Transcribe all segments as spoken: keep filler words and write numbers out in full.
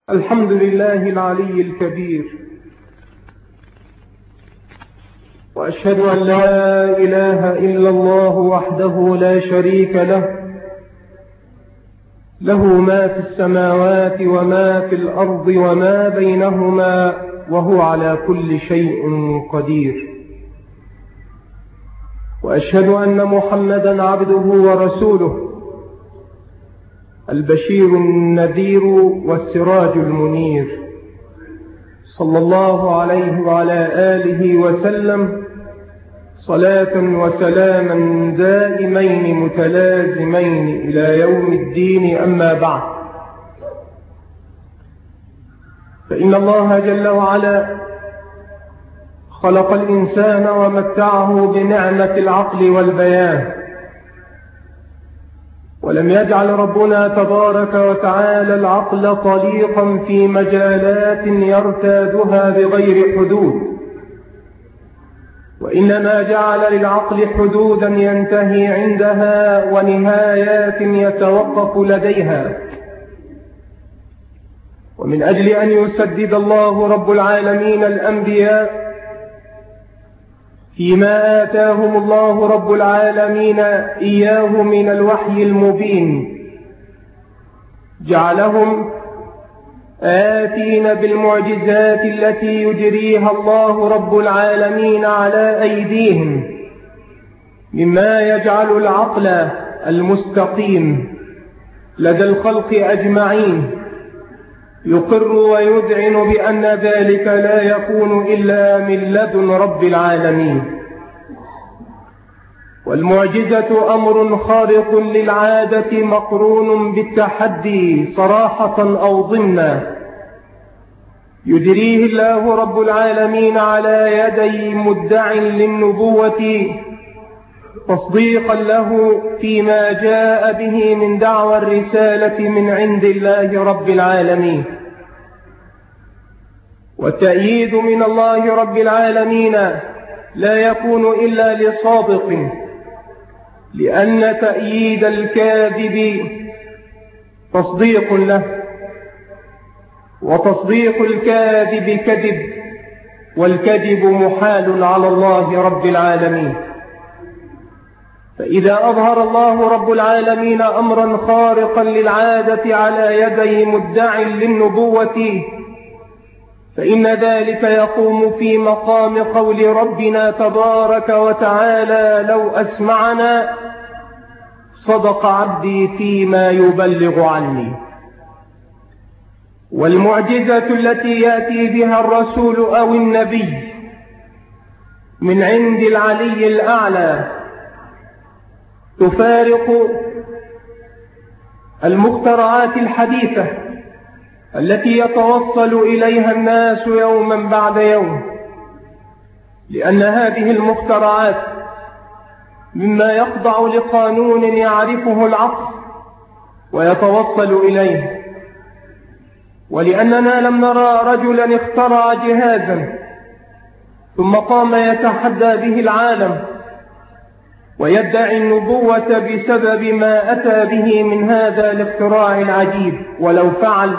الحمد لله العلي الكبير، وأشهد أن لا إله إلا الله وحده لا شريك له، له ما في السماوات وما في الأرض وما بينهما، وهو على كل شيء قدير. وأشهد أن محمدا عبده ورسوله، البشير النذير والسراج المنير، صلى الله عليه وعلى آله وسلم صلاة وسلاما دائمين متلازمين إلى يوم الدين. أما بعد، فإن الله جل وعلا خلق الإنسان ومتعه بنعمة العقل والبيان، ولم يجعل ربنا تبارك وتعالى العقل طليقا في مجالات يرتادها بغير حدود، وإنما جعل للعقل حدودا ينتهي عندها ونهايات يتوقف لديها. ومن أجل أن يسدد الله رب العالمين الأنبياء فيما آتاهم الله رب العالمين إياه من الوحي المبين، جعلهم آتين بالمعجزات التي يجريها الله رب العالمين على أيديهم، مما يجعل العقل المستقيم لدى الخلق أجمعين يقر ويذعن بأن ذلك لا يكون إلا من لدن رب العالمين. والمعجزة أمر خارق للعادة مقرون بالتحدي صراحة أو ضمنا، يجريه الله رب العالمين على يدي مدع للنبوة تصديقا له فيما جاء به من دعوى الرسالة من عند الله رب العالمين، والتأييد من الله رب العالمين لا يكون إلا لصادق، لأن تأييد الكاذب تصديق له، وتصديق الكاذب كذب، والكذب محال على الله رب العالمين. فإذا أظهر الله رب العالمين أمرا خارقا للعادة على يدي مدع للنبوة، فإن ذلك يقوم في مقام قول ربنا تبارك وتعالى: لو أسمعنا صدق عبدي فيما يبلغ عني. والمعجزة التي يأتي بها الرسول أو النبي من عند العلي الأعلى تفارق المخترعات الحديثة التي يتوصل إليها الناس يوما بعد يوم، لأن هذه المخترعات مما يخضع لقانون يعرفه العقل ويتوصل إليه. ولأننا لم نرى رجلا اخترع جهازا ثم قام يتحدى به العالم ويدعي النبوة بسبب ما أتى به من هذا الاختراع العجيب، ولو فعل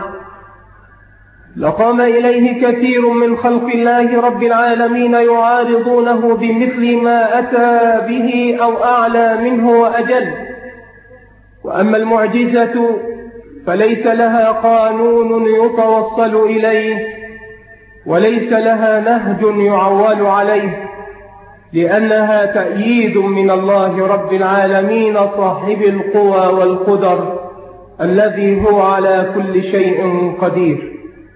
لقام إليه كثير من خلق الله رب العالمين يعارضونه بمثل ما أتى به أو أعلى منه وأجل. وأما المعجزة فليس لها قانون يتوصل إليه، وليس لها نهج يعول عليه، لأنها تأييد من الله رب العالمين صاحب القوى والقدر الذي هو على كل شيء قدير.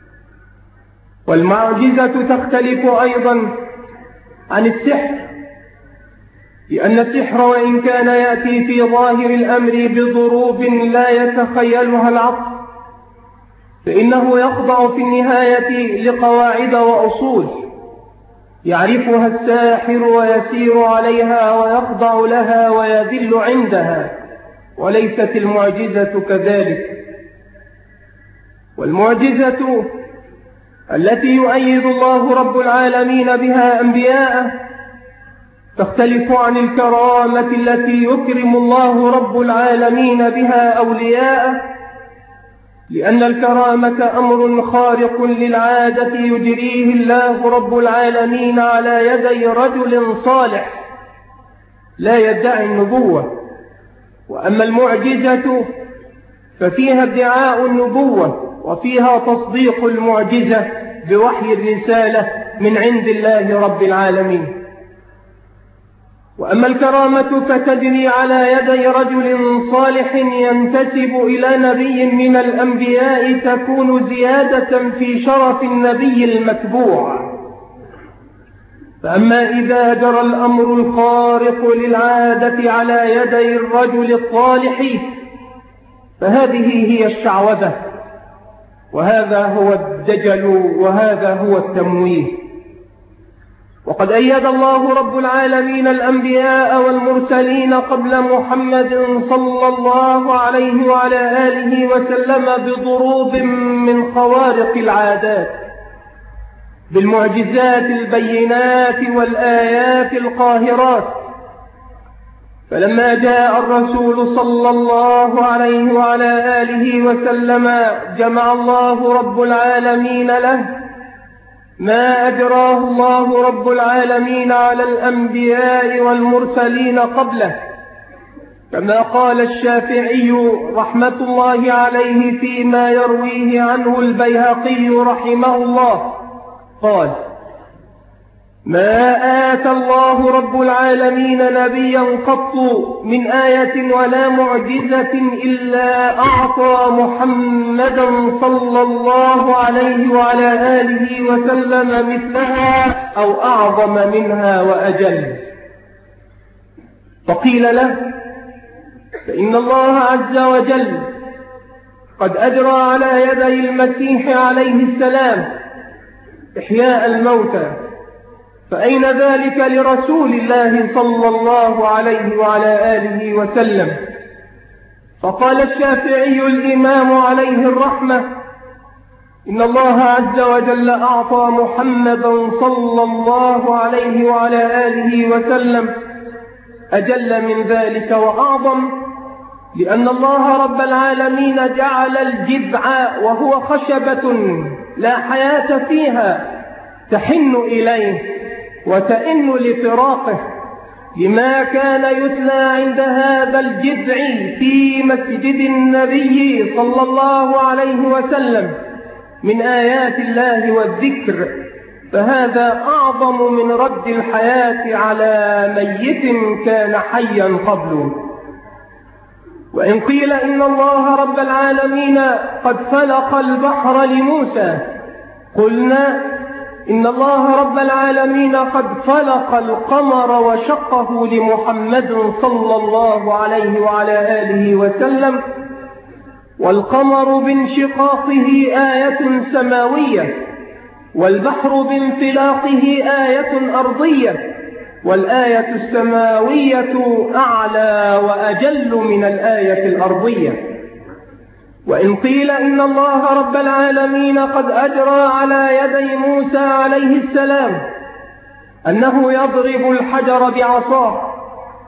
والمعجزة تختلف أيضا عن السحر، لأن السحر وإن كان يأتي في ظاهر الأمر بضروب لا يتخيلها العقل، فإنه يخضع في النهاية لقواعد وأصول يعرفها الساحر ويسير عليها ويخضع لها ويذل عندها، وليست المعجزة كذلك. والمعجزة التي يؤيد الله رب العالمين بها أنبياءه تختلف عن الكرامة التي يكرم الله رب العالمين بها أولياءه، لأن الكرامة أمر خارق للعادة يجريه الله رب العالمين على يدي رجل صالح لا يدعي النبوة. وأما المعجزة ففيها ادعاء النبوة وفيها تصديق المعجزة بوحي الرسالة من عند الله رب العالمين. وأما الكرامة فتجري على يدي رجل صالح ينتسب إلى نبي من الأنبياء تكون زيادة في شرف النبي المتبوع. فأما إذا جرى الأمر الخارق للعادة على يدي الرجل الصالح فهذه هي الشعوذة، وهذا هو الدجل، وهذا هو التمويه. وقد أيد الله رب العالمين الأنبياء والمرسلين قبل محمد صلى الله عليه وعلى آله وسلم بضروب من خوارق العادات، بالمعجزات البينات والآيات القاهرات. فلما جاء الرسول صلى الله عليه وعلى آله وسلم جمع الله رب العالمين له ما أجراه الله رب العالمين على الأنبياء والمرسلين قبله، كما قال الشافعي رحمة الله عليه فيما يرويه عنه البيهقي رحمه الله قال: ما آتى الله رب العالمين نبيا قط من آية ولا معجزة إلا أعطى محمدا صلى الله عليه وعلى آله وسلم مثلها أو أعظم منها وأجل. فقيل له: فإن الله عز وجل قد أجرى على يدي المسيح عليه السلام إحياء الموتى، فأين ذلك لرسول الله صلى الله عليه وعلى آله وسلم؟ فقال الشافعي الإمام عليه الرحمة: إن الله عز وجل أعطى محمدا صلى الله عليه وعلى آله وسلم أجل من ذلك وأعظم، لأن الله رب العالمين جعل الجذع وهو خشبة لا حياة فيها تحن إليه وتئن لفراقه، لما كان يتلى عند هذا الجذع في مسجد النبي صلى الله عليه وسلم من آيات الله والذكر، فهذا أعظم من رد الحياة على ميت كان حيا قبله. وإن قيل إن الله رب العالمين قد فلق البحر لموسى، قلنا إن الله رب العالمين قد فلق القمر وشقه لمحمد صلى الله عليه وعلى آله وسلم، والقمر بانشقاقه آية سماوية، والبحر بانفلاقه آية أرضية، والآية السماوية أعلى وأجل من الآية الأرضية. وإن قيل إن الله رب العالمين قد أجرى على يدي موسى عليه السلام أنه يضرب الحجر بعصاه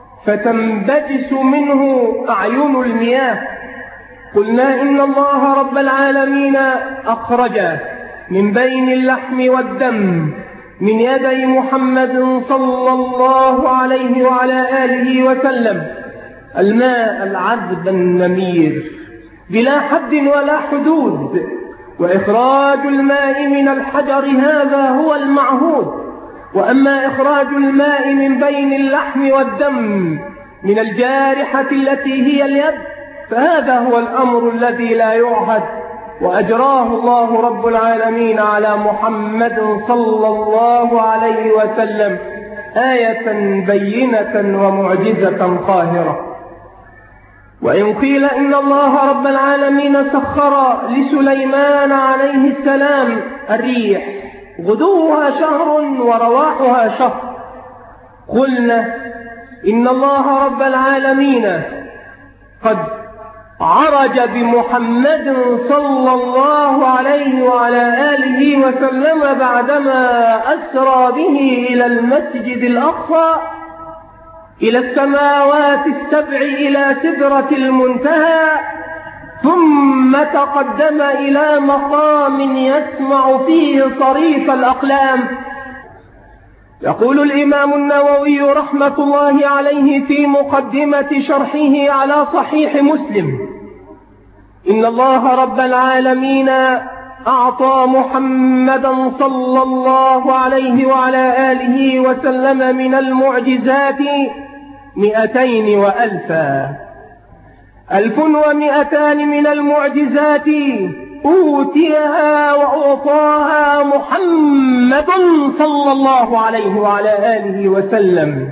فتنبجس منه أعين المياه، قلنا إن الله رب العالمين أخرج من بين اللحم والدم من يدي محمد صلى الله عليه وعلى آله وسلم الماء العذب النمير بلا حد ولا حدود، وإخراج الماء من الحجر هذا هو المعهود. وأما إخراج الماء من بين اللحم والدم من الجارحة التي هي اليد فهذا هو الأمر الذي لا يعهد، وأجراه الله رب العالمين على محمد صلى الله عليه وسلم آية بينة ومعجزة قاهرة. وإن قيل إن الله رب العالمين سخر لسليمان عليه السلام الريح غدوها شهر ورواحها شهر، قلنا إن الله رب العالمين قد عرج بمحمد صلى الله عليه وعلى آله وسلم بعدما أسرى به إلى المسجد الأقصى إلى السماوات السبع إلى سدرة المنتهى، ثم تقدم إلى مقام يسمع فيه صريف الأقلام. يقول الإمام النووي رحمة الله عليه في مقدمة شرحه على صحيح مسلم: إن الله رب العالمين أعطى محمدا صلى الله عليه وعلى آله وسلم من المعجزات مئتين وألفا، ألف ومئتان من المعجزات أوتيها وأعطاها محمد صلى الله عليه وعلى آله وسلم.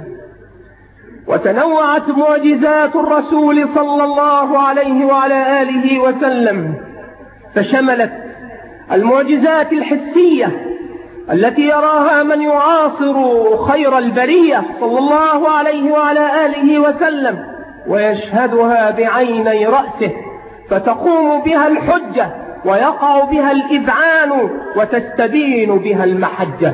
وتنوعت معجزات الرسول صلى الله عليه وعلى آله وسلم، فشملت المعجزات الحسية التي يراها من يعاصر خير البرية صلى الله عليه وعلى آله وسلم ويشهدها بعيني رأسه، فتقوم بها الحجة ويقع بها الإذعان وتستبين بها المحجة،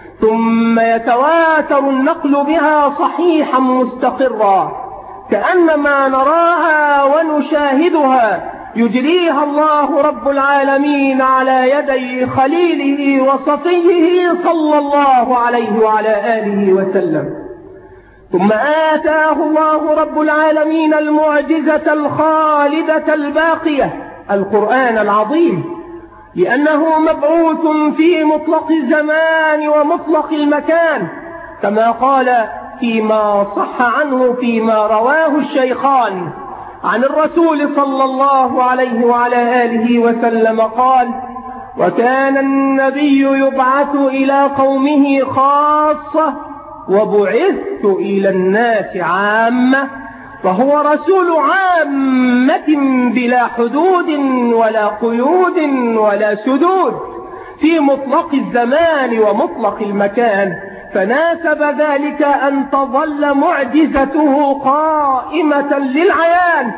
ثم يتواتر النقل بها صحيحا مستقرا، كأنما نراها ونشاهدها يجريها الله رب العالمين على يدي خليله وصفيه صلى الله عليه وعلى آله وسلم. ثم آتاه الله رب العالمين المعجزة الخالدة الباقية، القرآن العظيم، لأنه مبعوث في مطلق الزمان ومطلق المكان، كما قال فيما صح عنه فيما رواه الشيخان عن الرسول صلى الله عليه وعلى آله وسلم قال: وكان النبي يبعث إلى قومه خاصة وبعثت إلى الناس عامة، فهو رسول عامة بلا حدود ولا قيود ولا سدود في مطلق الزمان ومطلق المكان، فناسب ذلك أن تظل معجزته قائمة للعيان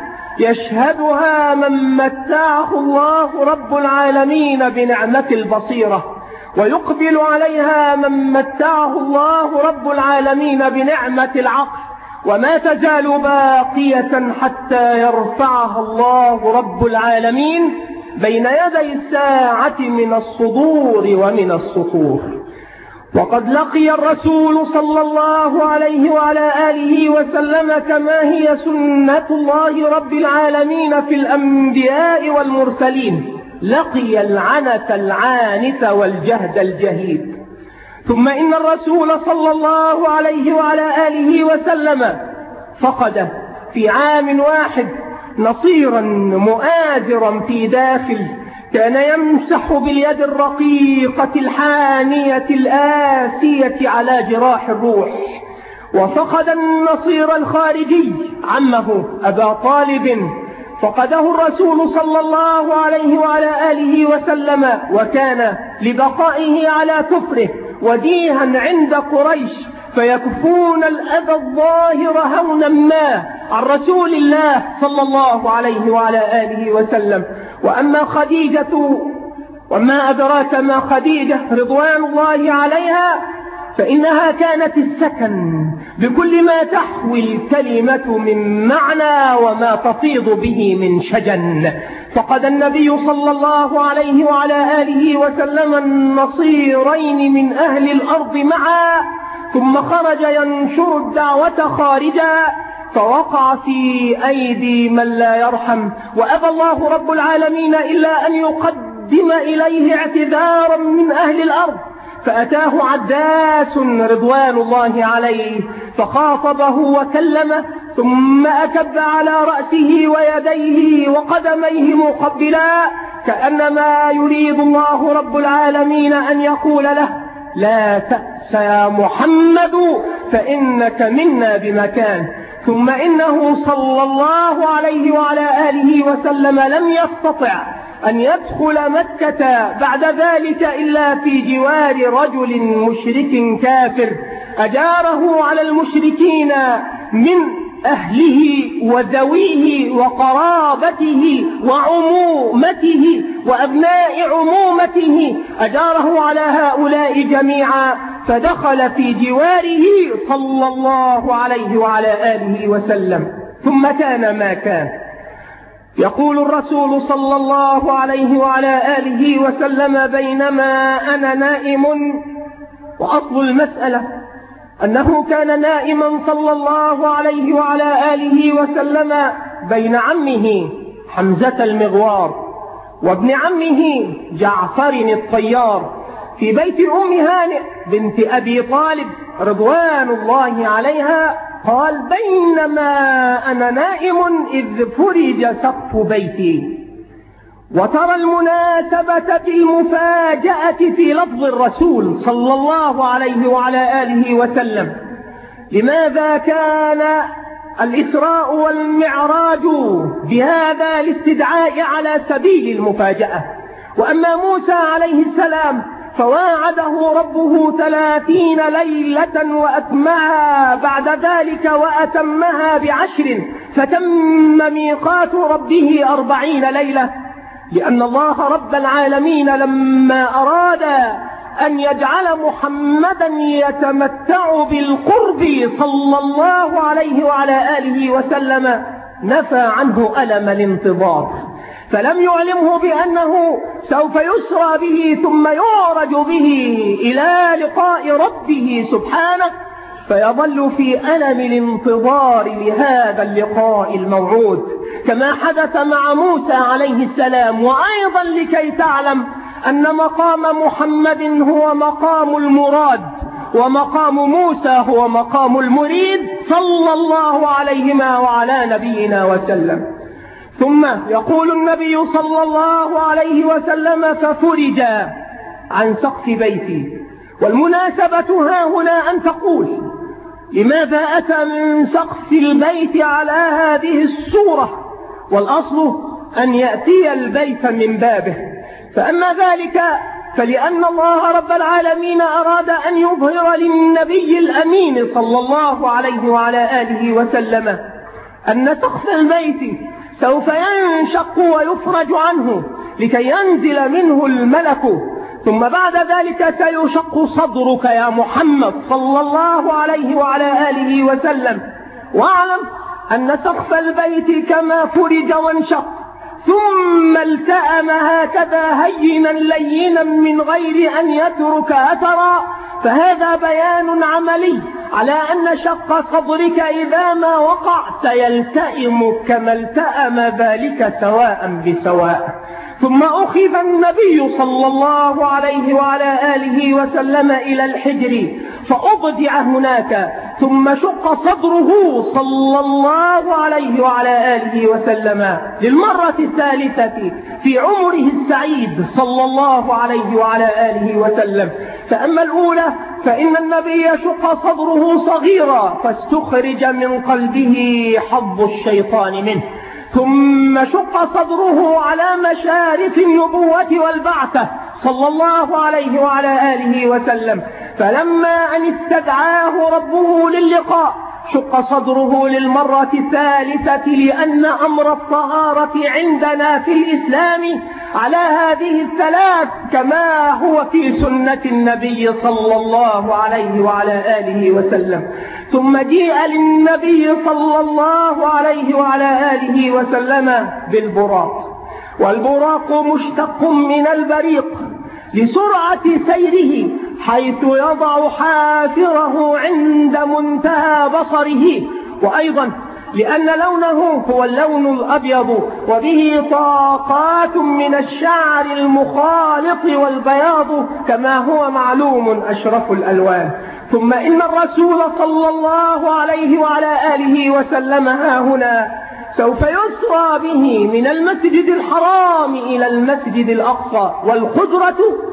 يشهدها من متعه الله رب العالمين بنعمة البصيرة، ويقبل عليها من متعه الله رب العالمين بنعمة العقل، وما تزال باقية حتى يرفعها الله رب العالمين بين يدي الساعة من الصدور ومن السطور. وقد لقي الرسول صلى الله عليه وعلى آله وسلم، كما هي سنة الله رب العالمين في الأنبياء والمرسلين، لقي العنة العانت والجهد الجهيد. ثم إن الرسول صلى الله عليه وعلى آله وسلم فقد في عام واحد نصيرا مؤازرا في داخل كان يمسح باليد الرقيقة الحانية الآسية على جراح الروح، وفقد النصير الخارجي عمه أبا طالب، فقده الرسول صلى الله عليه وعلى آله وسلم، وكان لبقائه على كفره وجيها عند قريش، فيكفون الأذى الظاهر هونا ما عن رسول الله صلى الله عليه وعلى آله وسلم. وأما خديجة، وما أدراك ما خديجة رضوان الله عليها، فإنها كانت السكن بكل ما تحوي الكلمة من معنى وما تفيض به من شجن. فقد النبي صلى الله عليه وعلى آله وسلم النصيرين من أهل الأرض معا، ثم خرج ينشر الدعوة خارجا، فوقع في أيدي من لا يرحم، وأبى الله رب العالمين إلا أن يقدم إليه اعتذارا من أهل الأرض، فأتاه عداس رضوان الله عليه فخاطبه وكلمه، ثم أكب على رأسه ويديه وقدميه مقبلا، كأنما يريد الله رب العالمين أن يقول له: لا تأس يا محمد فإنك منا بمكان. ثم إنه صلى الله عليه وعلى آله وسلم لم يستطع أن يدخل مكة بعد ذلك إلا في جوار رجل مشرك كافر أجاره على المشركين من أهله وذويه وقرابته وعمومته وأبناء عمومته، أجاره على هؤلاء جميعا، فدخل في جواره صلى الله عليه وعلى آله وسلم. ثم كان ما كان، يقول الرسول صلى الله عليه وعلى آله وسلم: بينما أنا نائم، وأصل المسألة أنه كان نائما صلى الله عليه وعلى آله وسلم بين عمه حمزة المغوار وابن عمه جعفر الطيار في بيت أم هانئ بنت أبي طالب رضوان الله عليها. قال: بينما أنا نائم إذ فرج سقف بيتي. وترى المناسبة في المفاجأة في لفظ الرسول صلى الله عليه وعلى آله وسلم. لماذا كان الإسراء والمعراج بهذا الاستدعاء على سبيل المفاجأة؟ وأما موسى عليه السلام فواعده ربه ثلاثين ليلة وأتمها بعد ذلك وأتمها بعشر، فتم ميقات ربه أربعين ليلة، لأن الله رب العالمين لما أراد أن يجعل محمدا يتمتع بالقرب صلى الله عليه وعلى آله وسلم نفى عنه ألم الانتظار، فلم يعلمه بأنه سوف يسرى به ثم يعرج به إلى لقاء ربه سبحانه، فيظل في ألم الانتظار لهذا اللقاء الموعود، كما حدث مع موسى عليه السلام. وأيضا لكي تعلم أن مقام محمد هو مقام المراد، ومقام موسى هو مقام المريد صلى الله عليهما وعلى نبينا وسلم. ثم يقول النبي صلى الله عليه وسلم: ففرج عن سقف بيتي. والمناسبة ها هنا أن تقول: لماذا أتى من سقف البيت على هذه الصورة؟ والأصل أن يأتي البيت من بابه. فأما ذلك فلأن الله رب العالمين أراد أن يظهر للنبي الأمين صلى الله عليه وعلى آله وسلم أن سقف البيت سوف ينشق ويفرج عنه لكي ينزل منه الملك، ثم بعد ذلك سيشق صدرك يا محمد صلى الله عليه وعلى آله وسلم. واعلم أن سقف البيت كما فرج وانشق ثم التأم هكذا هينا لينا من غير أن يترك أثرا، فهذا بيان عملي على أن شق صدرك إذا ما وقع سيلتئم كما التأم ذلك سواء بسواء. ثم أخذ النبي صلى الله عليه وعلى آله وسلم إلى الحجر فأضجع هناك، ثم شق صدره صلى الله عليه وعلى آله وسلم للمرة الثالثة في عمره السعيد صلى الله عليه وعلى آله وسلم. فأما الأولى فإن النبي شق صدره صغيرا فاستخرج من قلبه حظ الشيطان منه، ثم شق صدره على مشارف النبوة والبعثة صلى الله عليه وعلى آله وسلم. فلما أن استدعاه ربه للقاء شق صدره للمرة الثالثة، لأن أمر الطهارة عندنا في الإسلام على هذه الثلاث كما هو في سنة النبي صلى الله عليه وعلى آله وسلم. ثم جيء للنبي صلى الله عليه وعلى آله وسلم بالبراق، والبراق مشتق من البريق لسرعة سيره، حيث يضع حافره عند منتهى بصره، وأيضا لأن لونه هو اللون الأبيض وبه طاقات من الشعر المخالط والبياض كما هو معلوم أشرف الألوان. ثم إن الرسول صلى الله عليه وعلى آله وسلم ها هنا سوف يسرى به من المسجد الحرام إلى المسجد الأقصى، والقدرة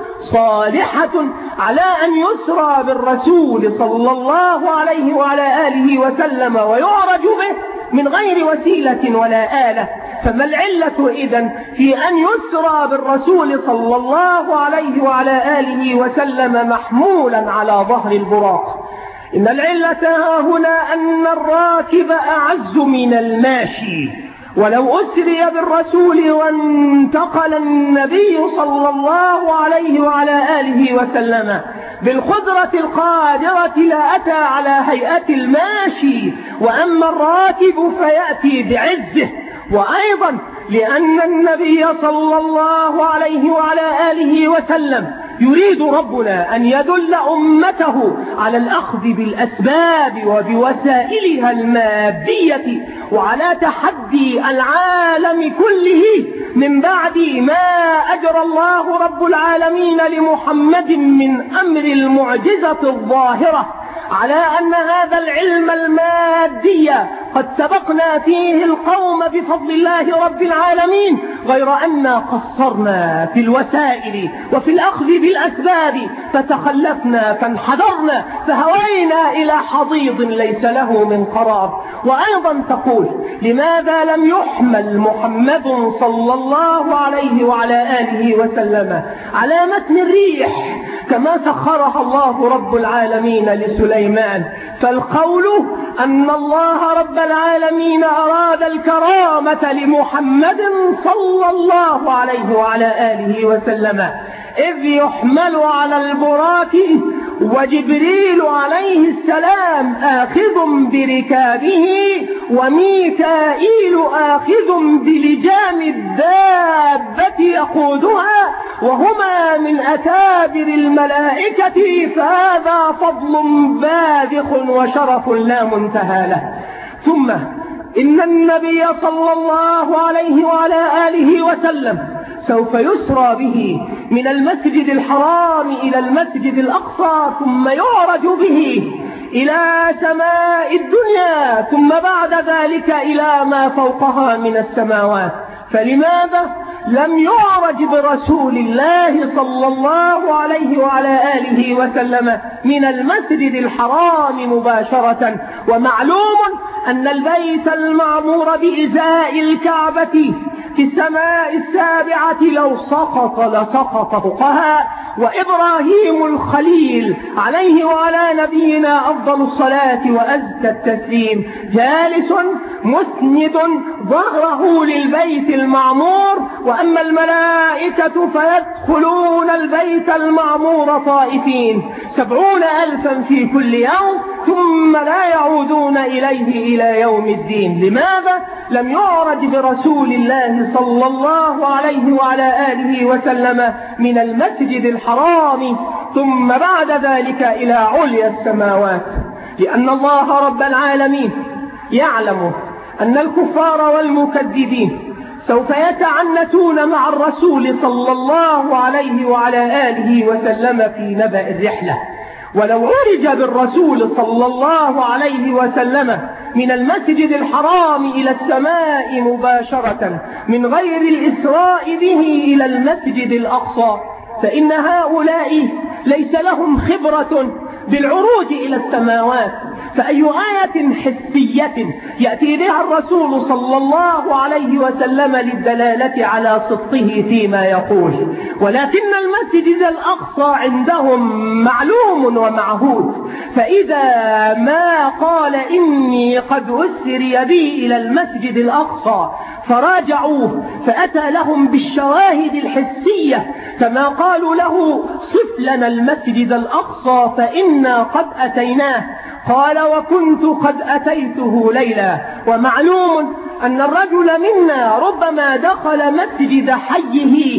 صالحة على أن يسرى بالرسول صلى الله عليه وعلى آله وسلم ويعرج به من غير وسيلة ولا آلة. فما العلة إذن في أن يسرى بالرسول صلى الله عليه وعلى آله وسلم محمولا على ظهر البراق؟ إن العلة ها هنا أن الراكب أعز من الماشي، ولو أسري بالرسول وانتقل النبي صلى الله عليه وعلى آله وسلم بالقدرة القادرة لأتى على هيئة الماشي، وأما الراكب فيأتي بعزه. وأيضا لأن النبي صلى الله عليه وعلى آله وسلم يريد ربنا أن يدل أمته على الأخذ بالأسباب وبوسائلها المادية وعلى تحدي العالم كله من بعد ما أجرى الله رب العالمين لمحمد من أمر المعجزة الظاهرة، على أن هذا العلم المادي قد سبقنا فيه القوم بفضل الله رب العالمين، غير أن قصرنا في الوسائل وفي الأخذ بالأسباب، فتخلفنا فانحدرنا فهوينا إلى حضيض ليس له من قرار. وأيضا تقول: لماذا لم يحمل محمد صلى الله عليه وعلى آله وسلم على متن الريح كما سخرها الله رب العالمين لسليمان؟ فالقول أن الله رب العالمين أراد الكرامة لمحمد صلى الله عليه وعلى آله وسلم إذ يحمل على البراك وجبريل عليه السلام آخذ بركابه وميكائيل آخذ بلجام الدابة يقودها، وهما من أكابر الملائكة، فهذا فضل باذخ وشرف لا منتهى له. ثم إن النبي صلى الله عليه وعلى آله وسلم سوف يسرى به من المسجد الحرام إلى المسجد الأقصى، ثم يعرج به إلى سماء الدنيا، ثم بعد ذلك إلى ما فوقها من السماوات. فلماذا لم يعرج برسول الله صلى الله عليه وعلى آله وسلم من المسجد الحرام مباشرة؟ ومعلوم أن البيت المعمور بإزاء الكعبة في السماء السابعة لو سقط لسقط فوقها، وإبراهيم الخليل عليه وعلى نبينا أفضل الصلاة وأزكى التسليم جالس مسند ظهره للبيت المعمور، وأما الملائكة فيدخلون البيت المعمور طائفين سبعون ألفا في كل يوم، ثم لا يعودون إليه إلى يوم الدين. لماذا لم يعرج برسول الله صلى الله عليه وعلى آله وسلم من المسجد الحرام ثم بعد ذلك إلى عليا السماوات؟ لأن الله رب العالمين يعلم أن الكفار والمكذبين سوف يتعنتون مع الرسول صلى الله عليه وعلى آله وسلم في نبأ الرحلة. ولو عرج بالرسول صلى الله عليه وسلم من المسجد الحرام إلى السماء مباشرة من غير الإسراء به إلى المسجد الأقصى، فإن هؤلاء ليس لهم خبرة بالعروج إلى السماوات، فأي آية حسية يأتي بها الرسول صلى الله عليه وسلم للدلالة على صدقه فيما يقول؟ ولكن المسجد الأقصى عندهم معلوم ومعهود، فإذا ما قال إني قد أسري بي إلى المسجد الأقصى فراجعوه فأتى لهم بالشواهد الحسية كما قالوا له: صف لنا المسجد الأقصى فإنا قد أتيناه، قال: وكنت قد أتيته ليلا. ومعلوم أن الرجل منا ربما دخل مسجد حيه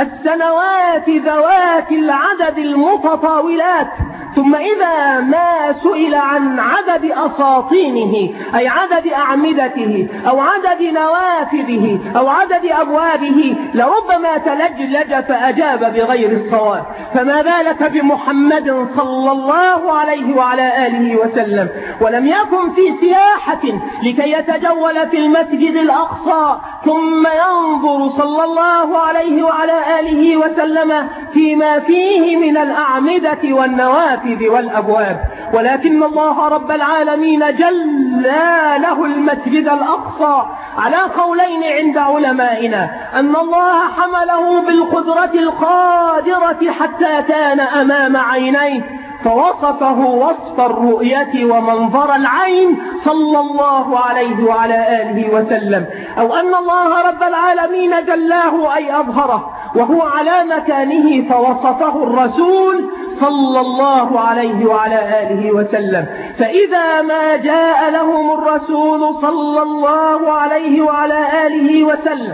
السنوات ذوات العدد المتطاولات، ثم إذا ما سئل عن عدد أساطينه أي عدد أعمدته أو عدد نوافذه أو عدد أبوابه لربما تلجلج فأجاب بغير الصواب، فما بالك بمحمد صلى الله عليه وعلى آله وسلم؟ ولم يكن في سياحة لكي يتجول في المسجد الأقصى ثم ينظر صلى الله عليه وعلى آله وسلم فيما فيه من الأعمدة والنوافذ والأبواب، ولكن الله رب العالمين جل له المسجد الأقصى على قولين عند علمائنا: أن الله حمله بالقدرة القادرة حتى كان أمام عينيه فوصفه وصف الرؤية ومنظر العين صلى الله عليه وعلى آله وسلم، أو أن الله رب العالمين جلاه أي أظهره وهو على مكانه فوصفه الرسول صلى الله عليه وعلى آله وسلم. فإذا ما جاء لهم الرسول صلى الله عليه وعلى آله وسلم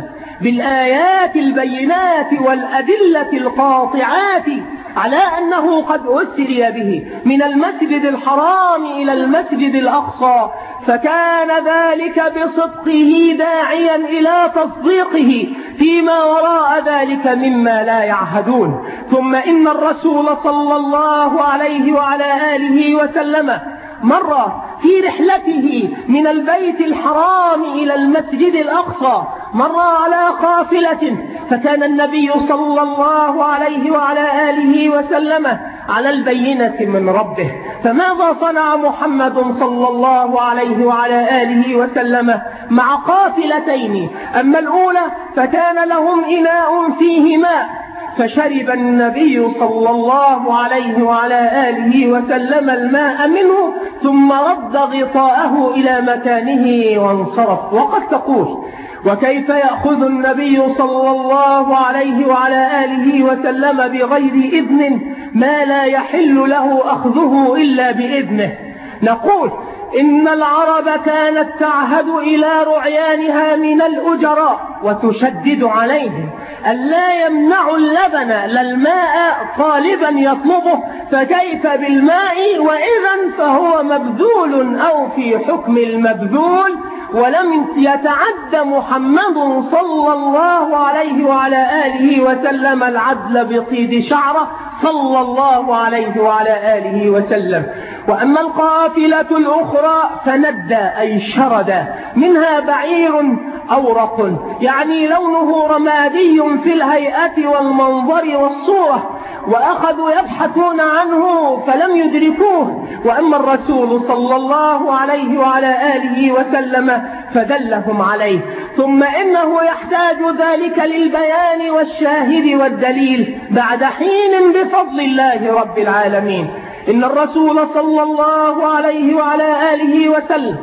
بالآيات البينات والأدلة القاطعات على أنه قد أسري به من المسجد الحرام إلى المسجد الأقصى، فكان ذلك بصدقه داعيا إلى تصديقه فيما وراء ذلك مما لا يعهدون. ثم إن الرسول صلى الله عليه وعلى آله وسلم مر في رحلته من البيت الحرام إلى المسجد الأقصى مر على قافلة، فكان النبي صلى الله عليه وعلى آله وسلم على البينة من ربه. فماذا صنع محمد صلى الله عليه وعلى آله وسلم مع قافلتين؟ أما الأولى فكان لهم إناء فيه ماء، فشرب النبي صلى الله عليه وعلى آله وسلم الماء منه ثم رد غطاءه إلى مكانه وانصرف. وقد تقول: وكيف يأخذ النبي صلى الله عليه وعلى آله وسلم بغير إذن ما لا يحل له أخذه إلا بإذنه؟ نقول: إن العرب كانت تعهد إلى رعيانها من الأجراء وتشدد عليهم ألا يمنعوا اللبن لا الماء طالبا يطلبه، فكيف بالماء وإذا فهو مبذول أو في حكم المبذول. ولم يتعد محمد صلى الله عليه وعلى آله وسلم العدل بطيد شعره صلى الله عليه وعلى آله وسلم. وأما القافلة الأخرى فندى أي شرد، منها بعير أورق يعني لونه رمادي في الهيئة والمنظر والصورة، وأخذوا يبحثون عنه فلم يدركوه. وأما الرسول صلى الله عليه وعلى آله وسلم فدلهم عليه. ثم إنه يحتاج ذلك للبيان والشاهد والدليل بعد حين بفضل الله رب العالمين. إن الرسول صلى الله عليه وعلى آله وسلم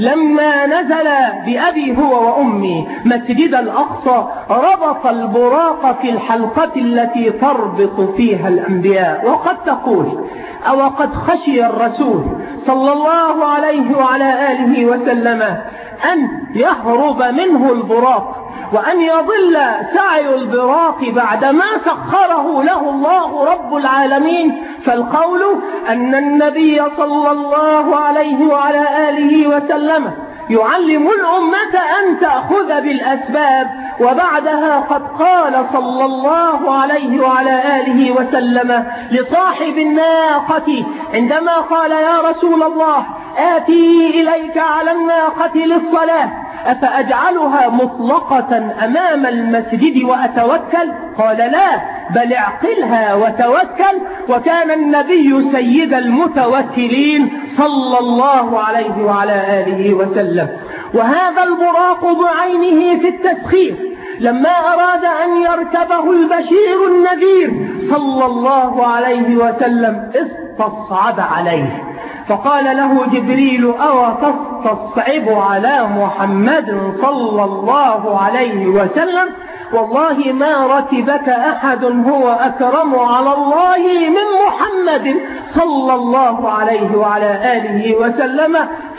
لما نزل بأبي هو وأمي مسجد الأقصى ربط البراق في الحلقة التي تربط فيها الأنبياء. وقد تقول: أو قد خشي الرسول صلى الله عليه وعلى آله وسلم أن يهرب منه البراق وأن يضل سعي البراق بعدما سخره له الله رب العالمين. فالقول أن النبي صلى الله عليه وعلى آله وسلم يعلم الأمة أن تأخذ بالأسباب، وبعدها قد قال صلى الله عليه وعلى آله وسلم لصاحب الناقة عندما قال: يا رسول الله آتي إليك على الناقة للصلاة أفأجعلها مطلقة أمام المسجد وأتوكل؟ قال: لا، بل اعقلها وتوكل. وكان النبي سيد المتوكلين صلى الله عليه وعلى آله وسلم. وهذا البراق بعينه في التسخير لما أراد أن يركبه البشير النذير صلى الله عليه وسلم استصعب عليه، فقال له جبريل: أو تستصعب على محمد صلى الله عليه وسلم؟ والله ما ركبك أحد هو أكرم على الله من محمد صلى الله عليه وعلى آله وسلم.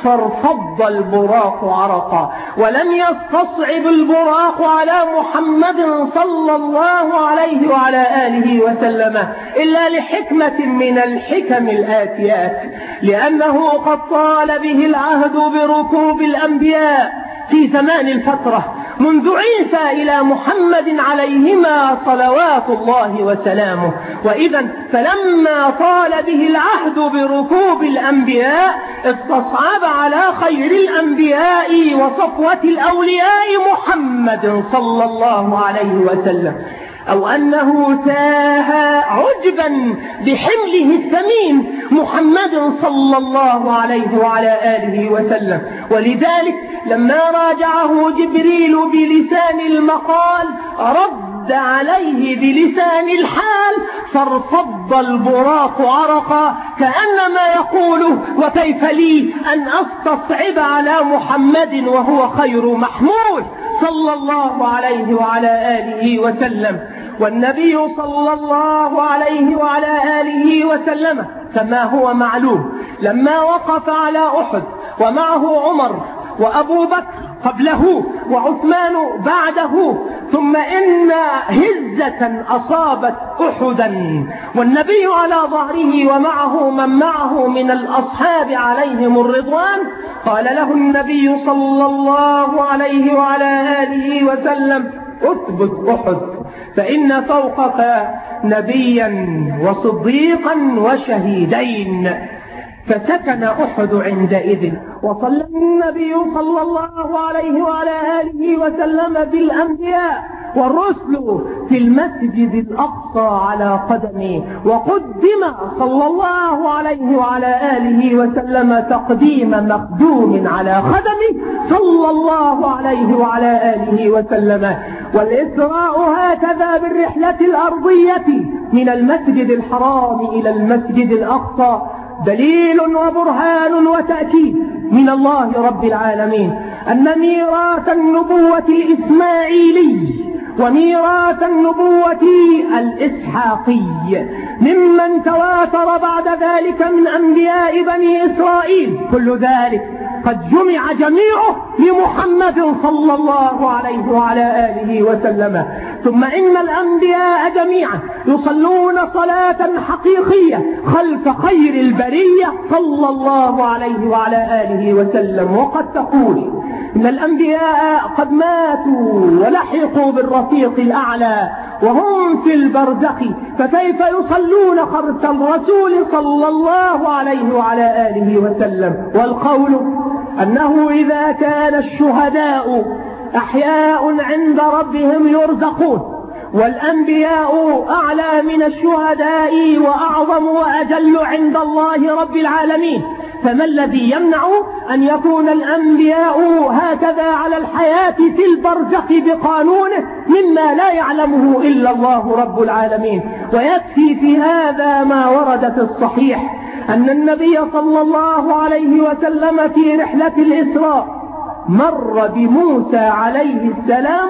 فارفض البراق عرقا، ولم يستصعب البراق على محمد صلى الله عليه وعلى آله وسلم إلا لحكمة من الحكم الآتيات، لأنه قد طال به العهد بركوب الأنبياء في زمان الفترة منذ عيسى إلى محمد عليهما صلوات الله وسلامه. وإذا فلما طال به العهد بركوب الأنبياء استصعب على خير الأنبياء وصفوة الأولياء محمد صلى الله عليه وسلم، أو أنه تاه عجبا بحمله الثمين محمد صلى الله عليه وعلى آله وسلم. ولذلك لما راجعه جبريل بلسان المقال رد عليه بلسان الحال، فارفض البراق عرقا كأنما يقول: وكيف لي أن أستصعب على محمد وهو خير محمول صلى الله عليه وعلى آله وسلم. والنبي صلى الله عليه وعلى آله وسلم كما هو معلوم لما وقف على أحد ومعه عمر وأبو بكر قبله وعثمان بعده، ثم إن هزة أصابت أحدا والنبي على ظهره ومعه من معه من الأصحاب عليهم الرضوان، قال له النبي صلى الله عليه وعلى آله وسلم: اثبت أحد فإن فوقك نبيا وصديقا وشهيدين. فسكن أحد عندئذ، وصلى النبي صلى الله عليه وعلى آله وسلم بالأنبياء والرسل في المسجد الأقصى على قدمه، وقدم صلى الله عليه وعلى آله وسلم تقديم مقدوم على خدمه صلى الله عليه وعلى آله وسلم. والإسراء هكذا بالرحلة الأرضية من المسجد الحرام إلى المسجد الأقصى دليل وبرهان وتأكيد من الله رب العالمين أن ميراث النبوة الإسماعيلي وميراث النبوة الإسحاقي ممن تواتر بعد ذلك من أنبياء بني إسرائيل، كل ذلك قد جمع جميعه لمحمد صلى الله عليه وعلى آله وسلم. ثم إن الأنبياء جميعا يصلون صلاة حقيقية خلف خير البرية صلى الله عليه وعلى آله وسلم. وقد تقول إن الأنبياء قد ماتوا ولحقوا بالرفيق الأعلى وهم في البرزخ، فكيف يصلون خلف الرسول صلى الله عليه وعلى آله وسلم؟ والقول أنه إذا كان الشهداء أحياء عند ربهم يرزقون والأنبياء أعلى من الشهداء وأعظم وأجل عند الله رب العالمين، فما الذي يمنع أن يكون الأنبياء هكذا على الحياة في البرزخ بقانونه مما لا يعلمه إلا الله رب العالمين؟ ويكفي في هذا ما ورد في الصحيح أن النبي صلى الله عليه وسلم في رحلة الإسراء مر بموسى عليه السلام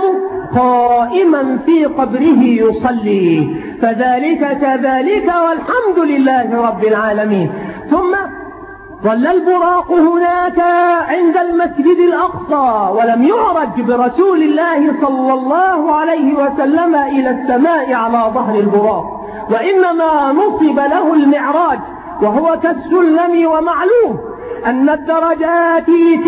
قائما في قبره يصلي، فذلك كذلك والحمد لله رب العالمين. ثم ظل البراق هناك عند المسجد الأقصى ولم يعرج برسول الله صلى الله عليه وسلم إلى السماء على ظهر البراق، وإنما نصب له المعراج وهو كالسلم. ومعلوم أن الدرجات في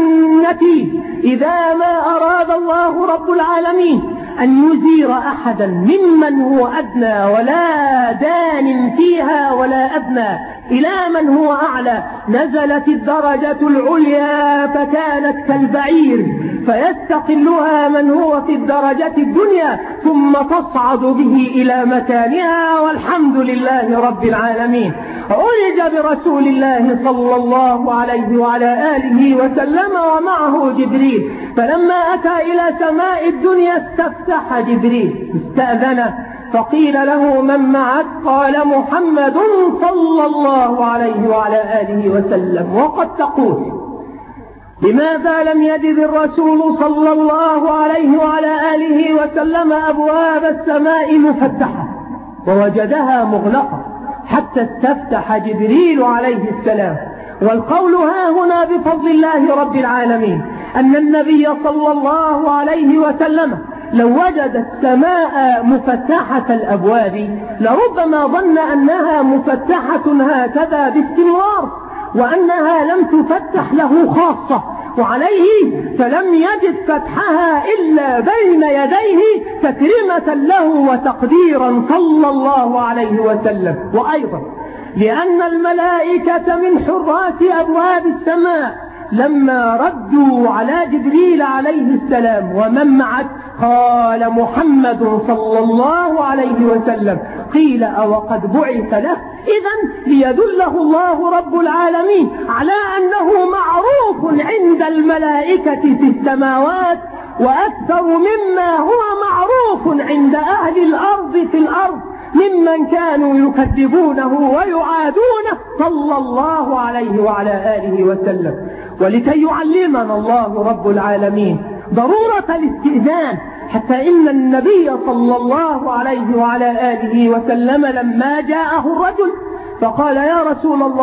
الجنة إذا ما أراد الله رب العالمين أن يزير أحدا ممن هو أدنى ولا دان فيها ولا أدنى إلى من هو أعلى، نزلت الدرجة العليا فكانت كالبعير فيستقلها من هو في الدرجة الدنيا ثم تصعد به إلى مكانها، والحمد لله رب العالمين. عرج برسول الله صلى الله عليه وعلى آله وسلم ومعه جبريل، فلما أتى إلى سماء الدنيا استفتح جبريل استأذن فقيل له: من معك؟ قال: محمد صلى الله عليه وعلى آله وسلم. وقد تقول: لماذا لم يجد الرسول صلى الله عليه وعلى آله وسلم أبواب السماء مفتحة ووجدها مغلقة حتى استفتح جبريل عليه السلام؟ والقول ها هنا بفضل الله رب العالمين أن النبي صلى الله عليه وسلم لو وجد السماء مفتحة الأبواب لربما ظن أنها مفتحة هكذا باستمرار وأنها لم تفتح له خاصة، وعليه فلم يجد فتحها إلا بين يديه تكريمة له وتقديرا صلى الله عليه وسلم. وأيضا لأن الملائكة من حراس أبواب السماء لما ردوا على جبريل عليه السلام: ومن معك؟ قال: محمد صلى الله عليه وسلم. قيل: أو قد بعث له؟ إذن ليدله الله رب العالمين على أنه معروف عند الملائكة في السماوات وأكثر مما هو معروف عند أهل الأرض في الأرض ممن كانوا يكذبونه ويعادونه صلى الله عليه وعلى آله وسلم. ولكي يعلمنا الله رب العالمين ضرورة الاستئذان، حتى إن النبي صلى الله عليه وعلى آله وسلم لما جاءه الرجل فقال: يا رسول الله،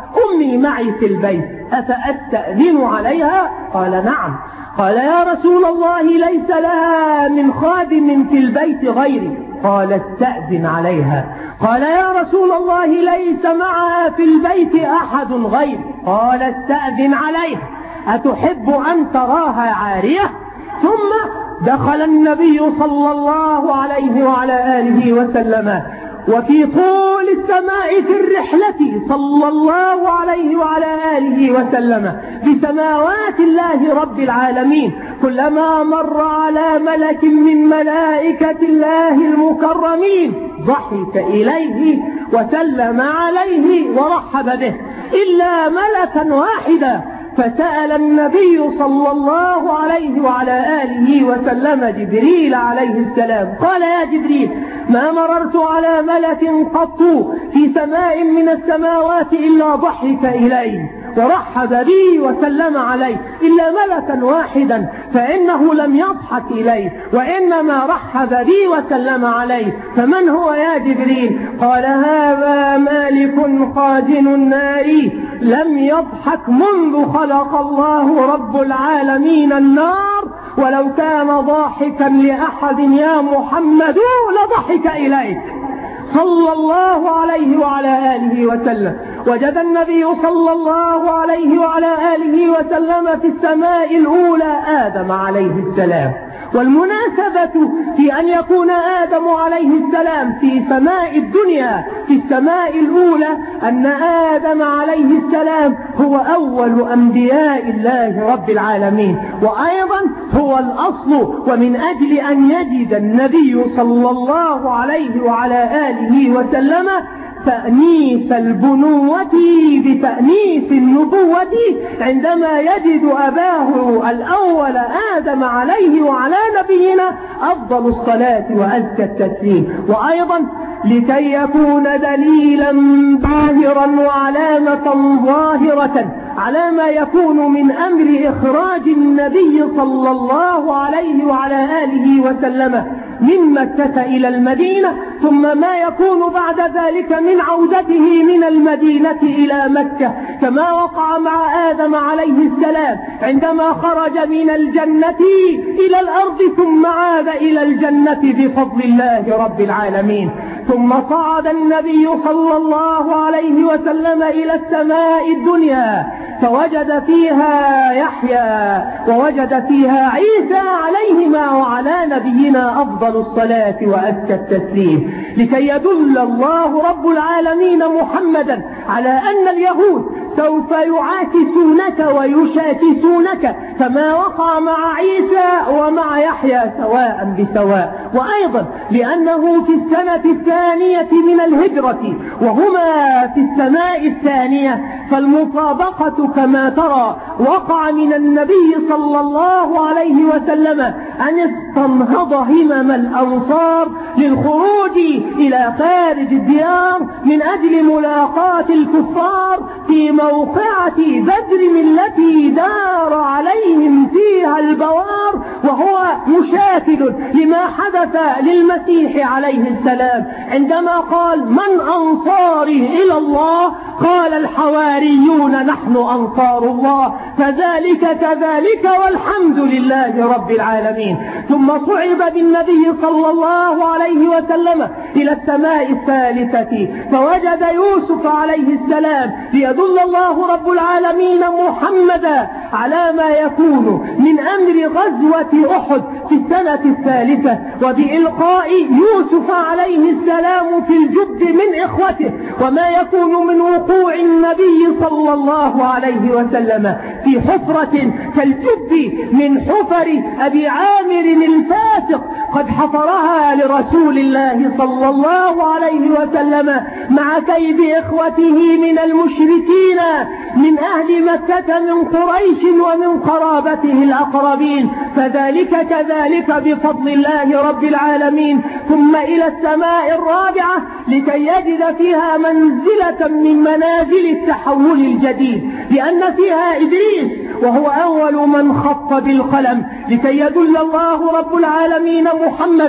أمي معي في البيت أفأستأذن عليها؟ قال نعم. قال يا رسول الله ليس لها من خادم في البيت غيري. قال استأذن عليها. قال يا رسول الله ليس معها في البيت أحد غيري. قال استأذن عليها. أتحب أن تراها عارية؟ ثم دخل النبي صلى الله عليه وعلى آله وسلم وفي طول السماء في الرحلة صلى الله عليه وعلى آله وسلم بسماوات الله رب العالمين، كلما مر على ملك من ملائكة الله المكرمين ضحك إليه وسلم عليه ورحب به إلا ملكا واحدا، فسأل النبي صلى الله عليه وعلى آله وسلم جبريل عليه السلام قال يا جبريل ما مررت على ملك قط في سماء من السماوات إلا ضحك إليه ورحب بي وسلم عليه إلا ملكا واحدا فإنه لم يضحك إليه وإنما رحب بي وسلم عليه، فمن هو يا جبريل؟ قال هذا مالك خازن النار لم يضحك منذ خلق الله رب العالمين النار، ولو كان ضاحكا لأحد يا محمد لضحك إليك صلى الله عليه وعلى آله وسلم. وجد النبي صلى الله عليه وعلى آله وسلم في السماء الأولى آدم عليه السلام، والمناسبة في أن يكون آدم عليه السلام في سماء الدنيا في السماء الأولى أن آدم عليه السلام هو أول أنبياء الله رب العالمين، وأيضا هو الأصل، ومن أجل أن يجد النبي صلى الله عليه وعلى آله وسلم تأنيس البنوة بتأنيس النبوة عندما يجد أباه الأول آدم عليه وعلى نبينا أفضل الصلاة وأزكى التسليم، وأيضا لكي يكون دليلا باهرا وعلامة ظاهرة على ما يكون من أمر إخراج النبي صلى الله عليه وعلى آله وسلم من مكة إلى المدينة، ثم ما يكون بعد ذلك من عودته من المدينة إلى مكة، كما وقع مع آدم عليه السلام عندما خرج من الجنة إلى الأرض ثم عاد إلى الجنة بفضل الله رب العالمين. ثم صعد النبي صلى الله عليه وسلم إلى السماء الدنيا فوجد فيها يحيى ووجد فيها عيسى عليهما وعلى نبينا أفضل الصلاة وأزكى التسليم، لكي يدل الله رب العالمين محمدا على أن اليهود سوف يعاكسونك ويشاكسونك كما وقع مع عيسى ومع يحيى سواء بسواء، وأيضا لأنه في السنة الثانية من الهجرة وهما في السماء الثانية، فالمطابقة كما ترى وقع من النبي صلى الله عليه وسلم أن استنهض همم الأنصار للخروج إلى خارج الديار من أجل ملاقاة الكفار في موقعة بدر التي دار عليهم فيها البوار، وهو مشاكل لما حدث للمسيح عليه السلام عندما قال من أنصاري إلى الله؟ قال الحواريون نحن أنصار الله، فذلك كذلك والحمد لله رب العالمين. ثم صعد بالنبي صلى الله عليه وسلم إلى السماء الثالثة فوجد يوسف عليه السلام ليدل الله رب العالمين محمدا على ما يكون من أمر غزوة أحد في السنة الثالثة، وبإلقاء يوسف عليه السلام في الجب من إخوته، وما يكون من وقوع النبي صلى الله عليه وسلم في حفرة كالجب من حفر أبي عامر الفاسق قد حفرها لرسول الله صلى الله عليه وسلم مع كيد إخوته من المشركين من أهل مكة من قريش ومن قرابته الأقربين، فذلك كذلك بفضل الله رب العالمين. ثم إلى السماء الرابعة لكي يجد فيها منزلة من منازل التحول الجديد، لأن فيها إدريس وهو أول من خط بالقلم، لكي يدل الله رب العالمين محمدا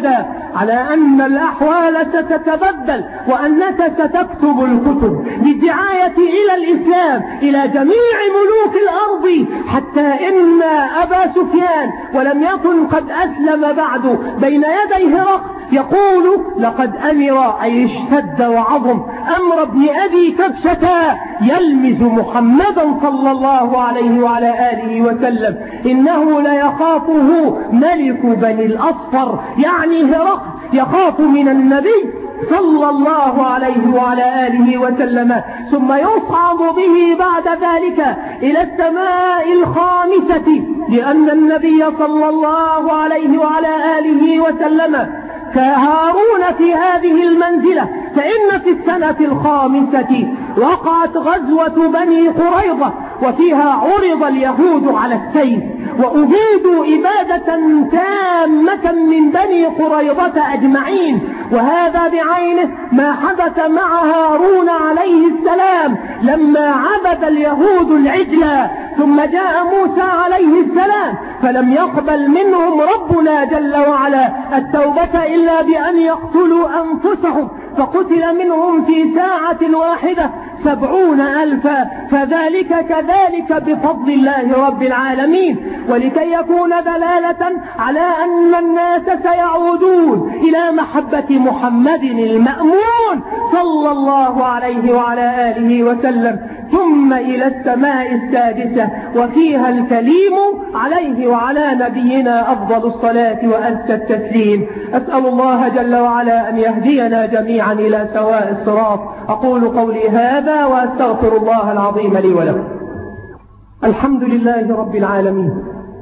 على أن الأحوال ستتبدل وأنك ستكتب الكتب بالدعاية إلى الإسلام إلى جميع ملوك الأرض، حتى إن أبا سفيان ولم يكن قد أسلم بعد بين يدي هرقل يقول لقد أمر أي اشتد وعظم أمر ابن أبي كبشة يلمز محمدا صلى الله عليه وعلى آله وسلم، إنه ليخافه ملك بني الأصفر، يعني هرقل يخاف من النبي صلى الله عليه وعلى آله وسلم. ثم يصعد به بعد ذلك إلى السماء الخامسة، لأن النبي صلى الله عليه وعلى آله وسلم كهارون في هذه المنزلة. فإن في السنة الخامسة وقعت غزوة بني قريظة، وفيها عرض اليهود على السيف وأبيدوا إبادة تامة من بني قريظة أجمعين، وهذا بعينه ما حدث مع هارون عليه السلام لما عبد اليهود العجل، ثم جاء موسى عليه السلام فلم يقبل منهم ربنا جل وعلا التوبة إلا بأن يقتلوا أنفسهم، فقتل منهم في ساعة واحدة سبعون ألفا، فذلك كذلك بفضل الله رب العالمين. ولكي يكون دلالة على أن الناس سيعودون إلى محبة محمد المأمون صلى الله عليه وعلى آله وسلم، ثم إلى السماء السادسة وفيها الكليم عليه وعلى نبينا أفضل الصلاة وأزكى التسليم. أسأل الله جل وعلا أن يهدينا جميعا إلى سواء الصراط. أقول قولي هذا وأستغفر الله العظيم لي ولكم. الحمد لله رب العالمين،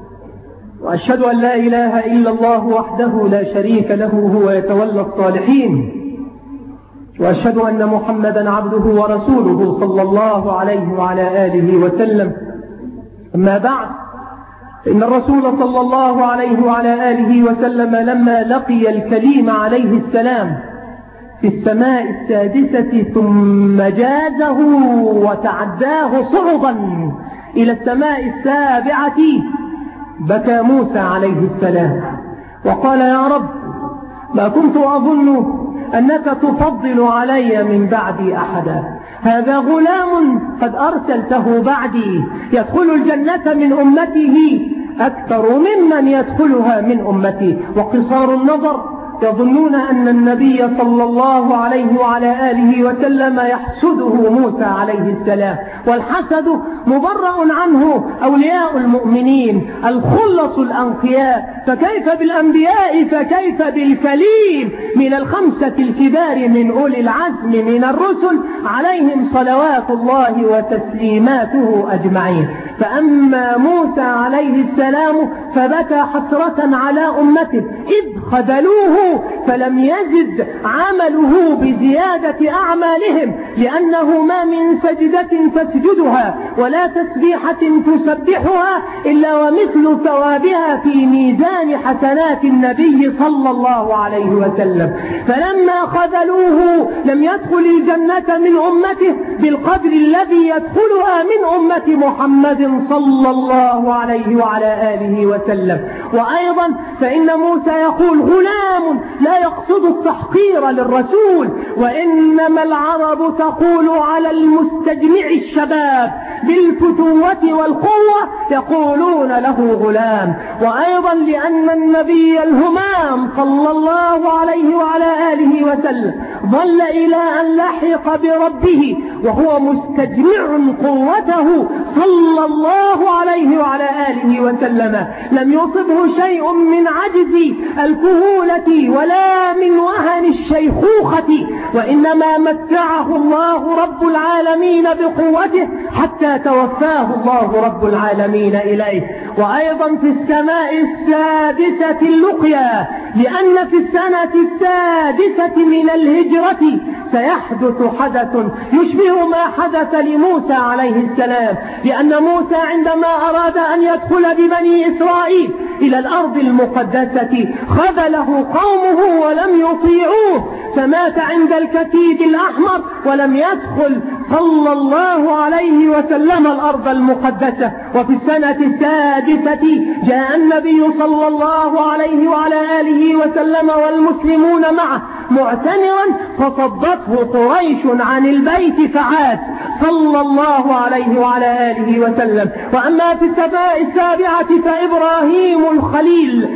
وأشهد أن لا إله إلا الله وحده لا شريك له هو يتولى الصالحين، وأشهد أن محمدا عبده ورسوله صلى الله عليه وعلى آله وسلم. أما بعد، إن الرسول صلى الله عليه وعلى آله وسلم لما لقي الكليم عليه السلام في السماء السادسة ثم جازه وتعداه صعدا إلى السماء السابعة، بكى موسى عليه السلام وقال يا رب ما كنت أظن أنك تفضل علي من بعدي أحدا، هذا غلام قد أرسلته بعدي يدخل الجنة من أمته أكثر ممن يدخلها من أمتي. وقصار النظر يظنون أن النبي صلى الله عليه وعلى آله وسلم يحسده موسى عليه السلام، والحسد مبرأ عنه أولياء المؤمنين الخلص الأنقياء، فكيف بالأنبياء فكيف بالكليم من الخمسة الكبار من أولي العزم من الرسل عليهم صلوات الله وتسليماته أجمعين. فأما موسى عليه السلام فبكى حسرة على أمته إذ خذلوه، فلم يزد عمله بزيادة أعمالهم، لأنه ما من سجدة تسجدها ولا تسبيحة تسبحها إلا ومثل ثوابها في ميزان حسنات النبي صلى الله عليه وسلم. فلما خذلوه لم يدخل الجنة من أمته بالقدر الذي يدخلها من أمة محمد صلى الله عليه وعلى آله وسلم. وأيضا فإن موسى يقول غلام لا يقصد التحقير للرسول، وإنما العرب تقول على المستجمع الشباب بالفتوة والقوة يقولون له غلام. وأيضا لأن النبي الهمام صلى الله عليه وعلى آله وسلم ظل إلى أن لحق بربه وهو مستجمع قوته صلى الله عليه وعلى آله وسلم، لم يصبه شيء من عجز الكهولة ولا من وهن الشيخوخة، وإنما متعه الله رب العالمين بقوته حتى توفاه الله رب العالمين إليه. وأيضا في السماء السادسة اللقيا، لأن في السنة السادسة من الهجرة سيحدث حدث يشبه ما حدث لموسى عليه السلام، لأن موسى عندما أراد أن يدخل ببني إسرائيل إلى الأرض المقدسة خذله قومه ولم يطيعوه، فمات عند الكتيب الأحمر ولم يدخل صلى الله عليه وسلم الأرض المقدسة. وفي السنة السادسة جاء النبي صلى الله عليه وعلى آله وسلم والمسلمون معه معتمرا، فصدته قريش عن البيت فعاد صلى الله عليه وعلى آله وسلم. وأما في السماء السابعة فإبراهيم الخليل،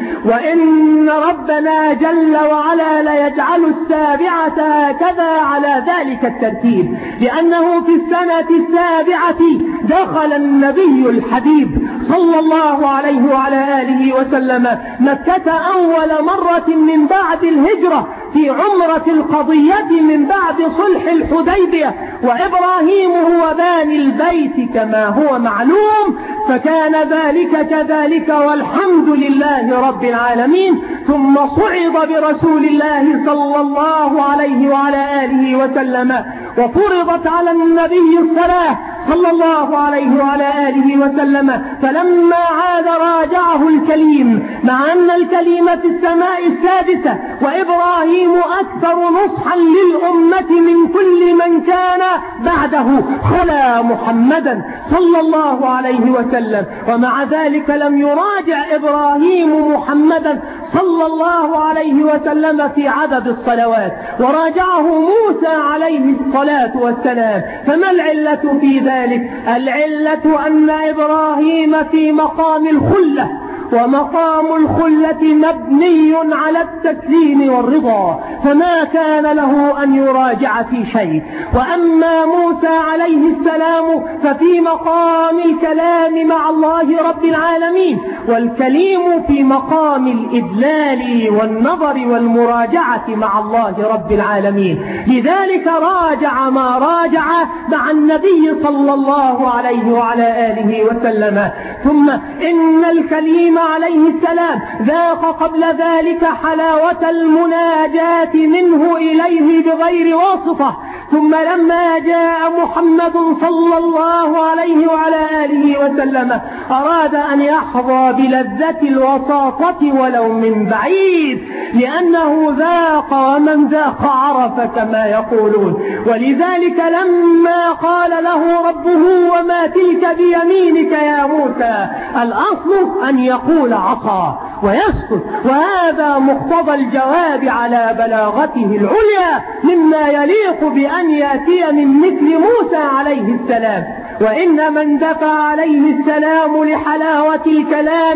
وإن ربنا جل وعلا ليجعل السابعة هكذا على ذلك الترتيب، لأنه في السنة السابعة دخل النبي الحبيب صلى الله عليه وعلى آله وسلم مكة أول مرة من بعد الهجرة في عمرة القضية من بعد صلح الحديبية، وإبراهيم هو باني البيت كما هو معلوم، فكان ذلك كذلك والحمد لله رب العالمين. ثم صعد برسول الله صلى الله عليه وعلى آله وسلم وفرضت على النبي الصلاة صلى الله عليه وعلى آله وسلم، فلما عاد راجعه الكليم، مع أن الكليم في السماء السادسة وإبراهيم أكثر نصحا للأمة من كل من كان بعده خلا محمدا صلى الله عليه وسلم. ومع ذلك لم يراجع إبراهيم محمدا صلى الله عليه وسلم في عدد الصلوات، وراجعه موسى عليه الصلاة والسلام. فما العلة في ذلك؟ العلة أن إبراهيم في مقام الخلة، ومقام الخلة مبني على التسليم والرضا، فما كان له أن يراجع في شيء. وأما موسى عليه السلام ففي مقام الكلام مع الله رب العالمين، والكليم في مقام الإدلال والنظر والمراجعة مع الله رب العالمين. لذلك راجع ما راجع مع النبي صلى الله عليه وعلى آله وسلم. ثم إن الكليم عليه السلام ذاق قبل ذلك حلاوة المناجاة منه إليه بغير واسطة، ثم لما جاء محمد صلى الله عليه وعلى آله وسلم أراد أن يحظى بلذة الوساطة ولو من بعيد، لأنه ذاق ومن ذاق عرف كما يقولون. ولذلك لما قال له ربه وما تلك بيمينك يا موسى، الأصل أن يقول عصا ويسكت، وهذا مقتضى الجواب على بلاغته العليا مما يليق بأن يأتي من مثل موسى عليه السلام. وإن من دفع عليه السلام لحلاوة الكلام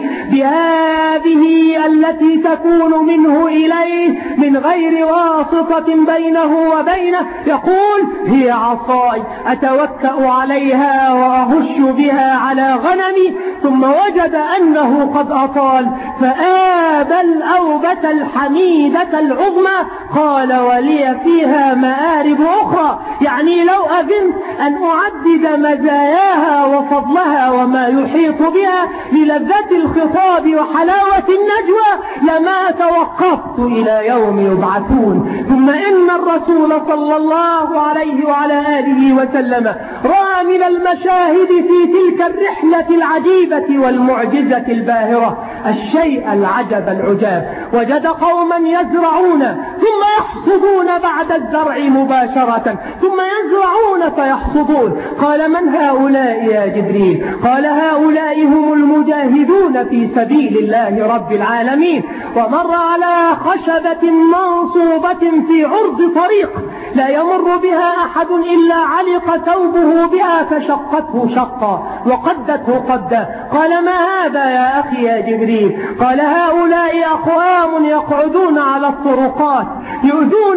بهذه التي تكون منه إليه من غير واسطة بينه وبينه يقول هي عصاي أتوكأ عليها وأهش بها على غنمي، ثم وجد أنه قد أطال فآبى الأوبة الحميدة العظمى قال ولي فيها مآرب أخرى، يعني لو أذنت أن أعدد مزاياها وفضلها وما يحيط بها للذة الخطاب وحلاوة النجوى لما توقفت إلى يوم يبعثون. ثم إن الرسول صلى الله عليه وعلى آله وسلم رأى من المشاهد في تلك الرحلة العجيبة والمعجزة الباهرة الشيء العجب العجاب. وجد قوما يزرعون ثم يحصدون بعد الزرع مباشرة، ثم يزرعون فيحصدون. قال من هؤلاء يا جبريل؟ قال هؤلاء هم المجاهدون في سبيل الله رب العالمين. ومر على خشبة منصوبة في عرض طريق لا يمر بها أحد إلا علق ثوبه بها فشقته شقا وقدته قدا. قال ما هذا يا أخي يا جبريل؟ قال هؤلاء أقوام يقعدون على الطرقات يؤذون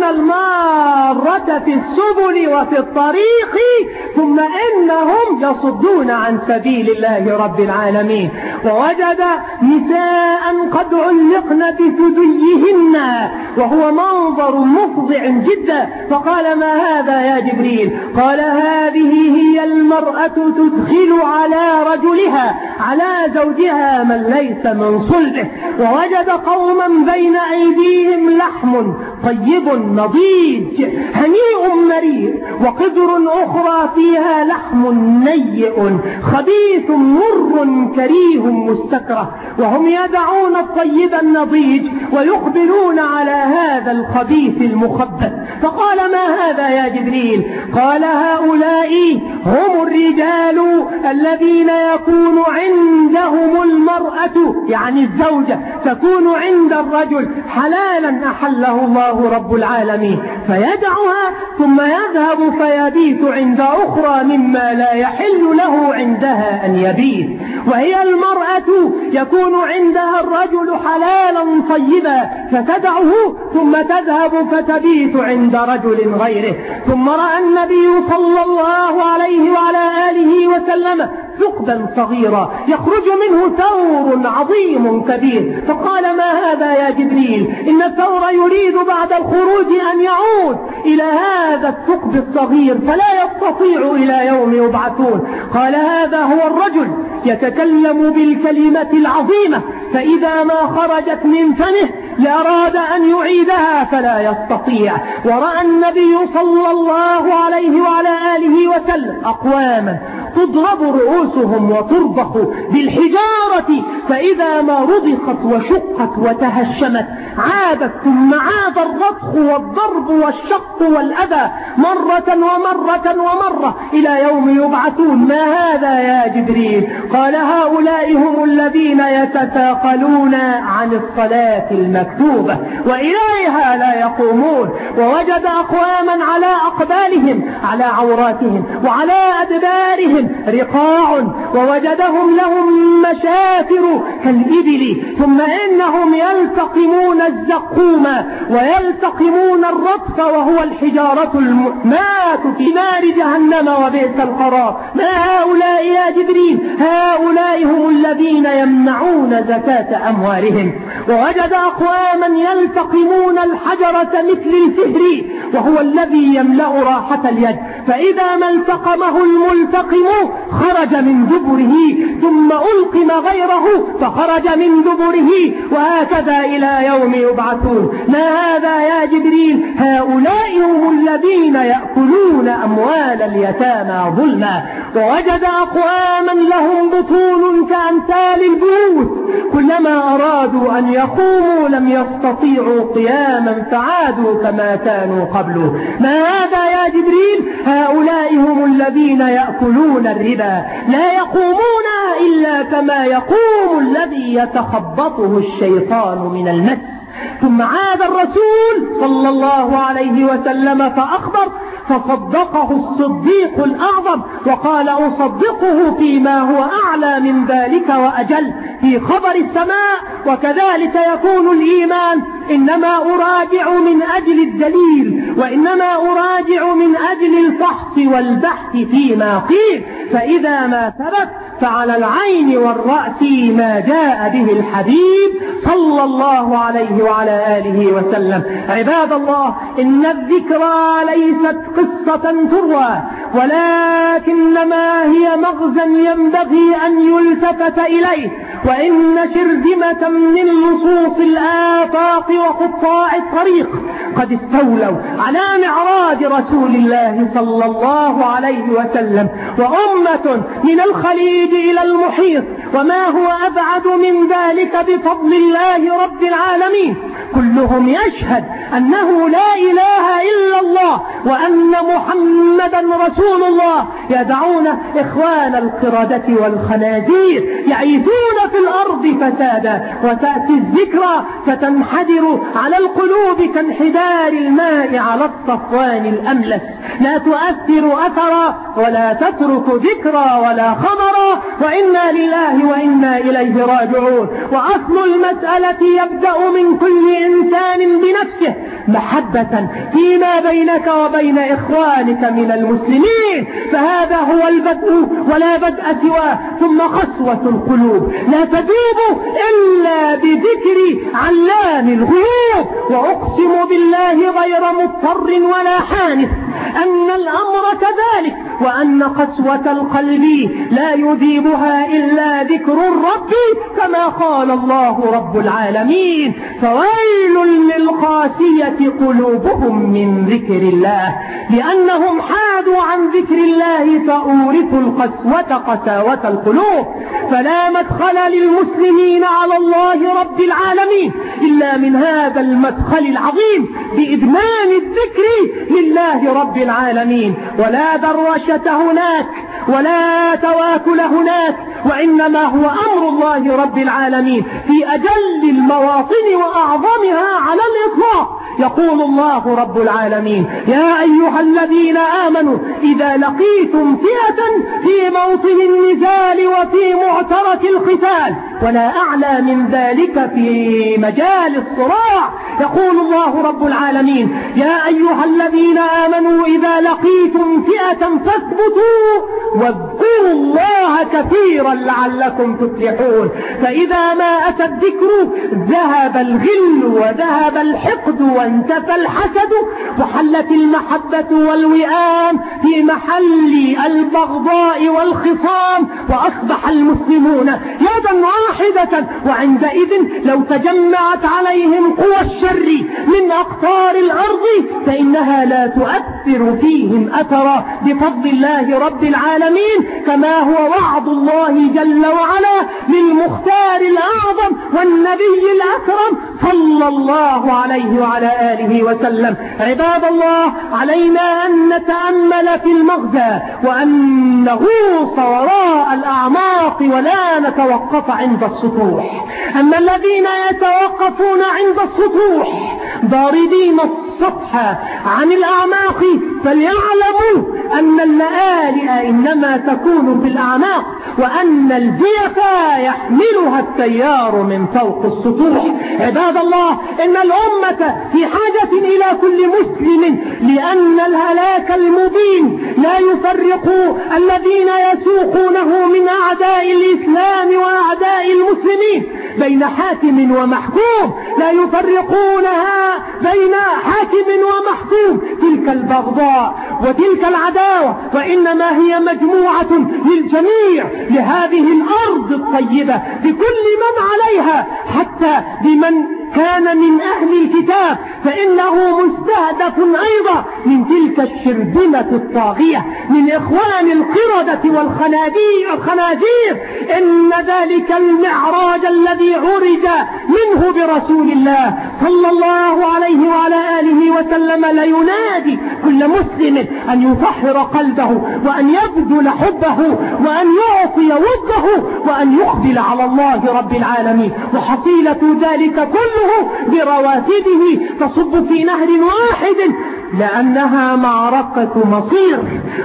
المارة في السبل وفي الطريق، ثم إنهم يصدون عن سبيل الله رب العالمين. ووجد نساء قد علقن بثديهن وهو منظر مفضع جدا، فقال ما هذا يا جبريل؟ قال هذه هي المرأة تدخل على رجلها على زوجها من ليس من صلبه. ووجد قوما بين أيديهم لحم طيب نضيج هنيء مريء، وقدر أخرى فيها لحم نيء خبيث مر كريه مستكره، وهم يدعون الطيب النضيج ويقبلون على هذا الخبيث المخبث. فقال ما هذا يا جبريل؟ قال هؤلاء هم الرجال الذين يكون عندهم المرأة يعني الزوجة تكون عند الرجل حلالا أحله الله رب العالمين فيدعها ثم يذهب فيبيت عند أخرى مما لا يحل له عندها أن يبيت. وهي المرأة يكون عندها الرجل حلالا طيبا فتدعه ثم تذهب فتبيت عند رجل غيره. ثم رأى النبي صلى الله عليه وعلى آله وسلم ثقبا صغيرا يخرج منه ثور عظيم كبير فقال ما هذا يا جبريل؟ إن الثور يريد بعد الخروج أن يعود إلى هذا الثقب الصغير فلا يستطيع إلى يوم يبعثون. قال هذا هو الرجل يتكلم بالكلمة العظيمة فإذا ما خرجت من فمه لأراد أن يعيدها فلا يستطيع. ورأى النبي صلى الله عليه وعلى آله وسلم أقواما تضرب رؤوسهم وترضخ بالحجارة فإذا ما رضخت وشقت وتهشمت عادت ثم عاد الرضخ والضرب والشق والأذى مرة ومرة ومرة إلى يوم يبعثون. ما هذا يا جبريل؟ قال هؤلاء هم الذين يتثاقلون عن الصلاة المكتوبة وإليها لا يقومون. ووجد أقواما على أقبالهم على عوراتهم وعلى أدبارهم رقاع ووجدهم لهم مشافر كالإبل ثم إنهم يلتقمون الزقوم ويلتقمون الرطف وهو الحجارة الماء في نار جهنم وبئس القرار. ما هؤلاء يا جبريل؟ هؤلاء هم الذين يمنعون زكاة أموالهم. ووجد أقواما يلتقمون الحجرة مثل الفهر وهو الذي يملأ راحة اليد فإذا ما التقمه الملتقم خرج من دبره ثم ألقم غيره فخرج من دبره وهكذا إلى يوم يبعثون. ما هذا يا جبريل؟ هؤلاء هم الذين يأكلون أموال اليتامى ظلما. ووجد أقواما لهم بطون كأمثال البيوت كلما أرادوا أن يقوموا لم يستطيعوا قياما فعادوا كما كانوا قبله. ما هذا يا جبريل؟ هؤلاء هم الذين يأكلون الربا لا يقومون إلا كما يقوم الذي يتخبطه الشيطان من المس. ثم عاد الرسول صلى الله عليه وسلم فأخبر فصدقه الصديق الأعظم وقال أصدقه فيما هو أعلى من ذلك وأجل في خبر السماء. وكذلك يكون الإيمان إنما أراجع من أجل الدليل وإنما أراجع من أجل الفحص والبحث فيما قيل فإذا ما ثبت فعلى العين والرأس ما جاء به الحبيب صلى الله عليه وعلى آله وسلم. عباد الله إن الذكرى ليست قصة تروى ولكنما هي مغزى ينبغي أن يلتفت إليه. وإن شرذمة من لصوص الآفاق وقطاع الطريق قد استولوا على معراج رسول الله صلى الله عليه وسلم وأمة من الخليج إلى المحيط وما هو أبعد من ذلك بفضل الله رب العالمين كلهم يشهد أنه لا إله إلا الله وأن محمدا رسول الله يدعون إخوان القردة والخنازير يعيثون في الأرض فسادا وتأتي الذكرى فتنحدر على القلوب كانحدار الماء على الصفوان الأملس لا تؤثر أثرا ولا تترك ذكرى ولا خبرا وإنا لله وإنا إليه راجعون. وأصل المسألة يبدأ من كل إنسان بنفسه محبة فيما بينك وبين إخوانك من المسلمين فهذا هو البدء ولا بدء سواه. ثم قسوة القلوب لا تذوب إلا بذكر علام الغيوب. وأقسم بالله غير مضطر ولا حانث أن الأمر كذلك وأن قسوة القلب لا يذيبها إلا ذكر الرب كما قال الله رب العالمين فويل للقاسية قلوبهم من ذكر الله لأنهم حال حادوا عن ذكر الله فأورثوا القسوة قساوة القلوب. فلا مدخل للمسلمين على الله رب العالمين إلا من هذا المدخل العظيم بإدمان الذكر لله رب العالمين. ولا دروشة هناك ولا تواكل هناك، وإنما هو أمر الله رب العالمين في أجل المواطن وأعظمها على الإطلاق. يقول الله رب العالمين: يا أيها الذين آمنوا إذا لقيتم فئة في موطن النزال وفي معترك القتال، ولا أعلى من ذلك في مجال الصراع. يقول الله رب العالمين: يا أيها الذين آمنوا إذا لقيتم فئة فاثبتوا واذكروا الله كثيرا لعلكم تفلحون. فإذا ما أتى الذكر ذهب الغل وذهب الحقد وانتفى الحسد وحلت المحبة والوئام في محل البغضاء والخصام، وأصبح المسلمون يدا واحدة. وعندئذ لو تجمعت عليهم قوى الشر من أقطار الأرض فإنها لا تؤثر فيهم أثرا بفضل الله رب العالمين، كما هو وعد الله جل وعلا للمختار الأعظم والنبي الأكرم صلى الله عليه وعلى آله وسلم. عباد الله، علينا أن نتأمل في المغزى وأن نغوص وراء الأعماق ولا نتوقف عند السطوح. أما الذين يتوقفون عند السطوح ضاردين السطح عن الأعماق فليعلموا أن اللآلئ إنما تكون في الأعماق، وأن الجيفا يحملها التيار من فوق السطوح. عباد الله، إن الأمة في حاجة إلى كل مسلم، لأن الهلاك المبين لا يفرق الذين يسوقونه من أعداء الإسلام وأعداء المسلمين بين حاكم ومحكوم، لا يفرقونها بين حاكم ومحكوم، تلك البغضاء وتلك العداوة، وإنما هي مجموعة للجميع لهذه الأرض الطيبة بكل من عليها، حتى بمن كان من أهل الكتاب فإنه مستهدف أيضا من تلك الشرذمة الطاغية من إخوان القردة والخنازير. إن ذلك المعراج الذي عرج منه برسول الله صلى الله عليه وعلى آله وسلم لينادي كل مسلم أن يطهر قلبه وأن يبذل حبه وأن يعطي وده وأن يقبل على الله رب العالمين. وحصيلة ذلك كله برواتبه تصب في نهر واحد، لأنها معركة مصير،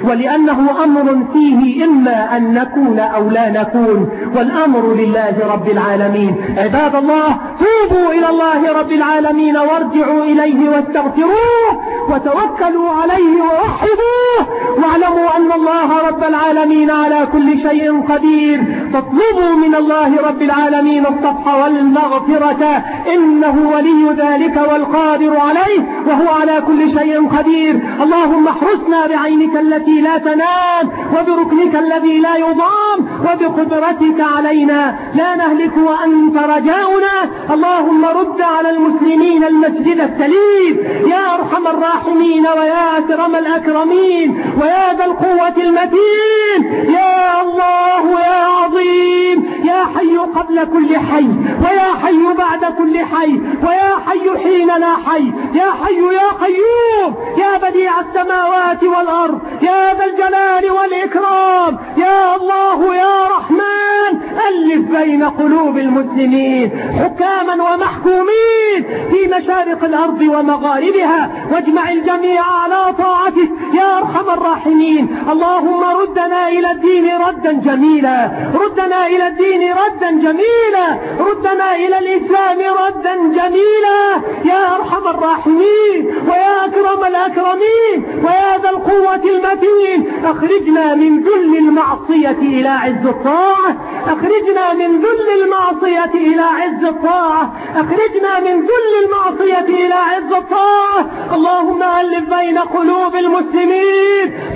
ولأنه أمر فيه إما أن نكون أو لا نكون، والأمر لله رب العالمين. عباد الله، توبوا إلى الله رب العالمين وارجعوا إليه واستغفروه وتوكلوا عليه ووحدوه، واعلموا أن الله رب العالمين على كل شيء قدير. فاطلبوا من الله رب العالمين الصفح والمغفرة، إنه ولي ذلك والقادر عليه، وهو على كل شيء قدير. اللهم احرسنا بعينك التي لا تنام وبركنك الذي لا يضام وبقدرتك علينا لا نهلك وأنت رجاؤنا. اللهم رد على المسلمين المسجد السليم يا أرحم الراحمين ويا أكرم الأكرمين ويا ذا القوة المتين. يا الله يا عظيم يا حي قبل كل حي ويا حي بعد كل حي ويا حي حين لا حي، يا حي يا قيوم يا بديع السماوات والأرض يا ذا الجلال والإكرام. يا الله يا رحمن، ألف بين قلوب المسلمين حكاما ومحكومين في مشارق الأرض ومغاربها، واجمع الجميع على طاعتك يا أرحم الراحمين. اللهم ردنا إلى الدين ردا جميلا، ردنا إلى الدين ردا جميلا، ردنا إلى الإسلام ردا جميلا يا أرحم الراحمين ويا أكرم الأكرمين ويا ذا القوة المتين. أخرجنا من ذل المعصية إلى عز الطاعة، أخرجنا من ذل المعصية إلى عز الطاعة، أخرجنا من ذل المعصية إلى عز الطاعة. اللهم ألف بين قلوب المسلمين حكاما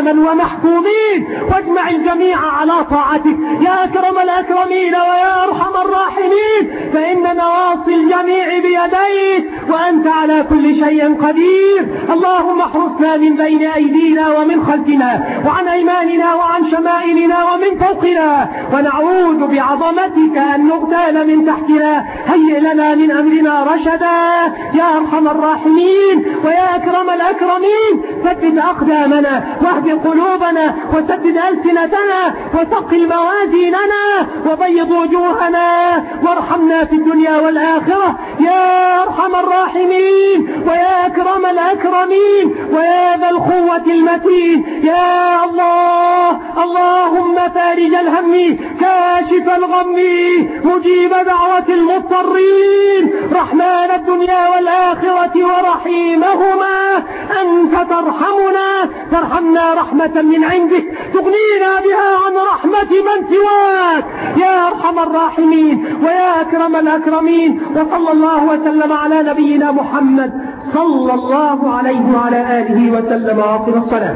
حكاما ومحكومين، واجمع الجميع على طاعتك يا أكرم الأكرمين ويا أرحم الراحمين، فإن نواصي الجميع بيديك وأنت على كل شيء قدير. اللهم احرسنا من بين أيدينا ومن خلفنا وعن أيماننا وعن شمائلنا ومن فوقنا، ونعوذ بعظمتك أن نغتال من تحتنا. هيئ لنا من أمرنا رشدا يا أرحم الراحمين ويا أكرم الأكرمين. ثبت أقدامنا واهد قلوبنا وسدد ألسنتنا وثقل موازيننا وبيض وجوهنا، وارحمنا في الدنيا والآخرة يا أرحم الراحمين ويا أكرم الأكرمين ويا ذا القوة المتين. يا الله اللهم فارج الهم كاشف الغم مجيب دعوة المضطرين، رحمن الدنيا والآخرة ورحيمهما، أنت ترحمنا ترحمنا رحمة من عندك تغنينا بها عن رحمة من سواك يا أرحم الراحمين ويا أكرم الأكرمين. وصلى الله وسلم على نبينا محمد صلى الله عليه وعلى آله وسلم. وآخر الصلاة.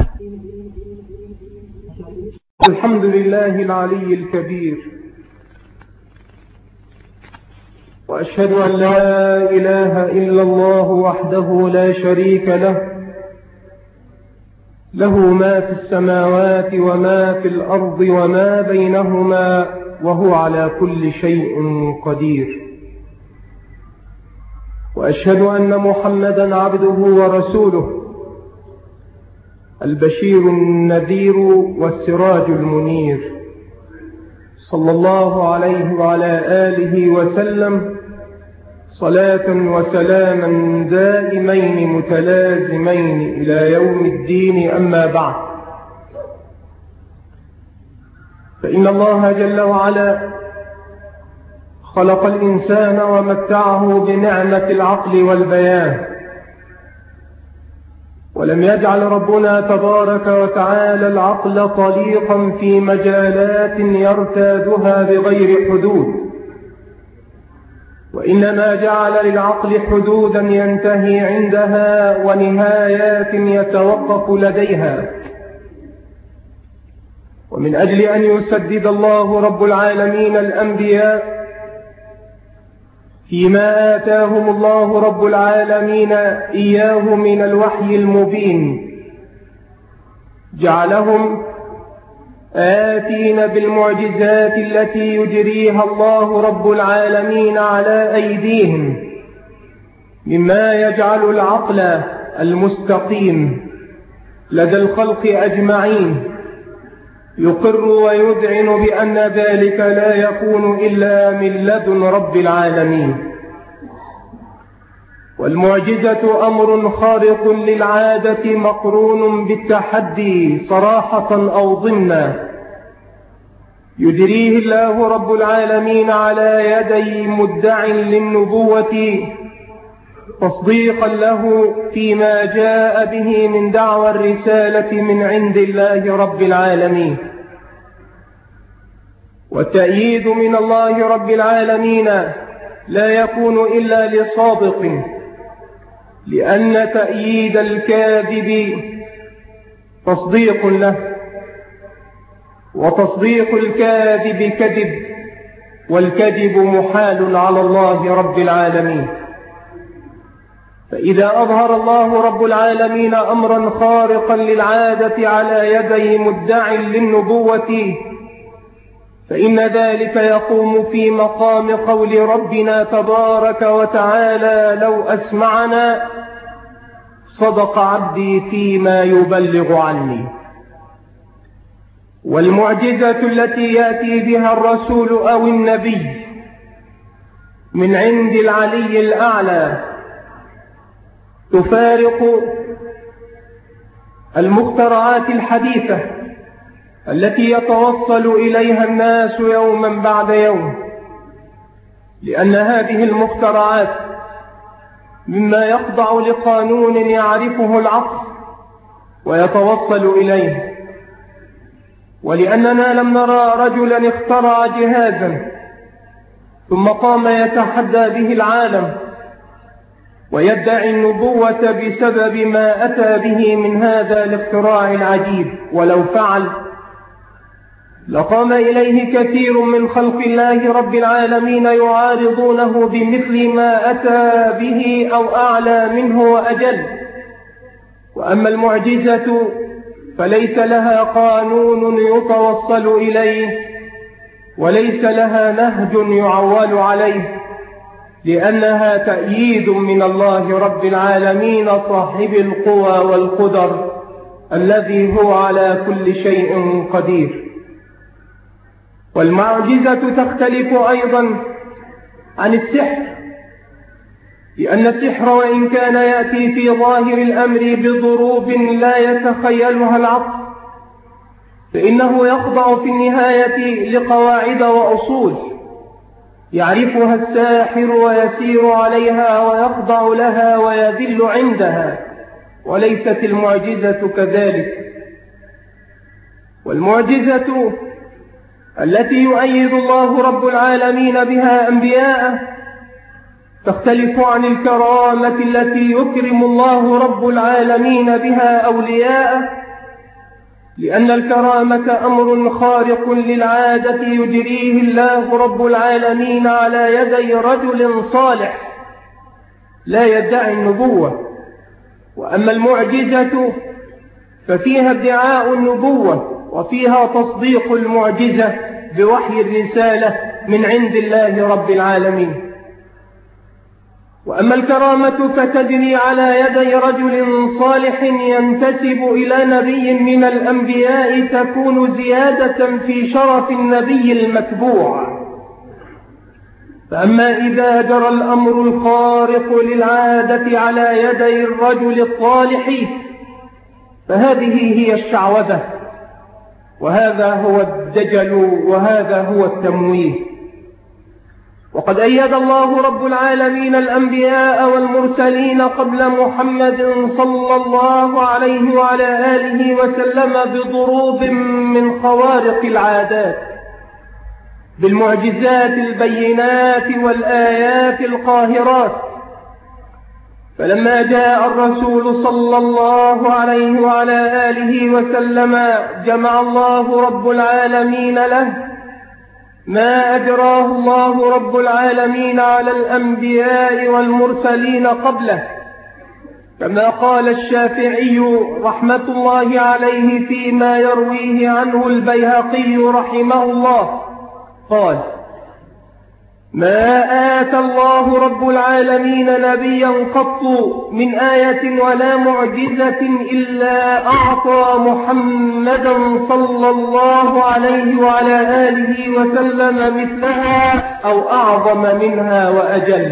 الحمد لله العلي الكبير، وأشهد أن لا إله إلا الله وحده لا شريك له، له ما في السماوات وما في الأرض وما بينهما، وهو على كل شيء قدير. وأشهد أن محمدا عبده ورسوله، البشير النذير والسراج المنير، صلى الله عليه وعلى آله وسلم صلاة وسلاما دائمين متلازمين إلى يوم الدين. أما بعد، فإن الله جل وعلا خلق الإنسان ومتعه بنعمة العقل والبيان، ولم يجعل ربنا تبارك وتعالى العقل طليقا في مجالات يرتادها بغير حدود، وإنما جعل للعقل حدودا ينتهي عندها ونهايات يتوقف لديها. ومن أجل أن يسدد الله رب العالمين الأنبياء فيما آتاهم الله رب العالمين إياه من الوحي المبين، جعلهم آتين بالمعجزات التي يجريها الله رب العالمين على أيديهم، مما يجعل العقل المستقيم لدى الخلق أجمعين يقر ويذعن بأن ذلك لا يكون إلا من لدن رب العالمين. والمعجزة أمر خارق للعادة مقرون بالتحدي صراحة أو ضمنا، يجريه الله رب العالمين على يدي مدع للنبوة تصديقا له فيما جاء به من دعوى الرسالة من عند الله رب العالمين، والتأييد من الله رب العالمين لا يكون إلا لصادق، لأن تأييد الكاذب تصديق له، وتصديق الكاذب كذب، والكذب محال على الله رب العالمين. فإذا أظهر الله رب العالمين أمرا خارقا للعادة على يدي مدع للنبوة، فإن ذلك يقوم في مقام قول ربنا تبارك وتعالى: لو أسمعنا صدق عبدي فيما يبلغ عني. والمعجزة التي يأتي بها الرسول أو النبي من عند العلي الأعلى تفارق المخترعات الحديثة التي يتوصل إليها الناس يوما بعد يوم، لأن هذه المخترعات مما يخضع لقانون يعرفه العقل ويتوصل إليه. ولأننا لم نرى رجلا اخترع جهازا ثم قام يتحدى به العالم ويدعي النبوة بسبب ما أتى به من هذا الاختراع العجيب. ولو فعل لقام إليه كثير من خلق الله رب العالمين يعارضونه بمثل ما أتى به أو أعلى منه وأجل. وأما المعجزة فليس لها قانون يتوصل إليه وليس لها نهج يعول عليه، لأنها تأييد من الله رب العالمين صاحب القوى والقدر الذي هو على كل شيء قدير. والمعجزة تختلف أيضا عن السحر، لأن السحر وإن كان يأتي في ظاهر الأمر بضروب لا يتخيلها العقل، فإنه يخضع في النهاية لقواعد وأصول يعرفها الساحر ويسير عليها ويخضع لها ويذل عندها، وليست المعجزة كذلك. والمعجزة التي يؤيد الله رب العالمين بها أنبياءه تختلف عن الكرامة التي يكرم الله رب العالمين بها أولياءه، لأن الكرامة أمر خارق للعادة يجريه الله رب العالمين على يدي رجل صالح لا يدعي النبوة. وأما المعجزة ففيها ادعاء النبوة وفيها تصديق المعجزة بوحي الرسالة من عند الله رب العالمين. وأما الكرامة فتجري على يدي رجل صالح ينتسب إلى نبي من الأنبياء، تكون زيادة في شرف النبي المتبوع. فأما إذا جرى الأمر الخارق للعادة على يدي الرجل الصالح فهذه هي الشعوذة، وهذا هو الدجل، وهذا هو التمويه. وقد أيد الله رب العالمين الأنبياء والمرسلين قبل محمد صلى الله عليه وعلى آله وسلم بضروب من خوارق العادات، بالمعجزات البينات والآيات القاهرات. فلما جاء الرسول صلى الله عليه وعلى آله وسلم جمع الله رب العالمين له ما أجراه الله رب العالمين على الأنبياء والمرسلين قبله، كما قال الشافعي رحمة الله عليه فيما يرويه عنه البيهقي رحمه الله، قال: ما آتى الله رب العالمين نبيا قط من آية ولا معجزة إلا أعطى محمدا صلى الله عليه وعلى آله وسلم مثلها أو أعظم منها وأجل.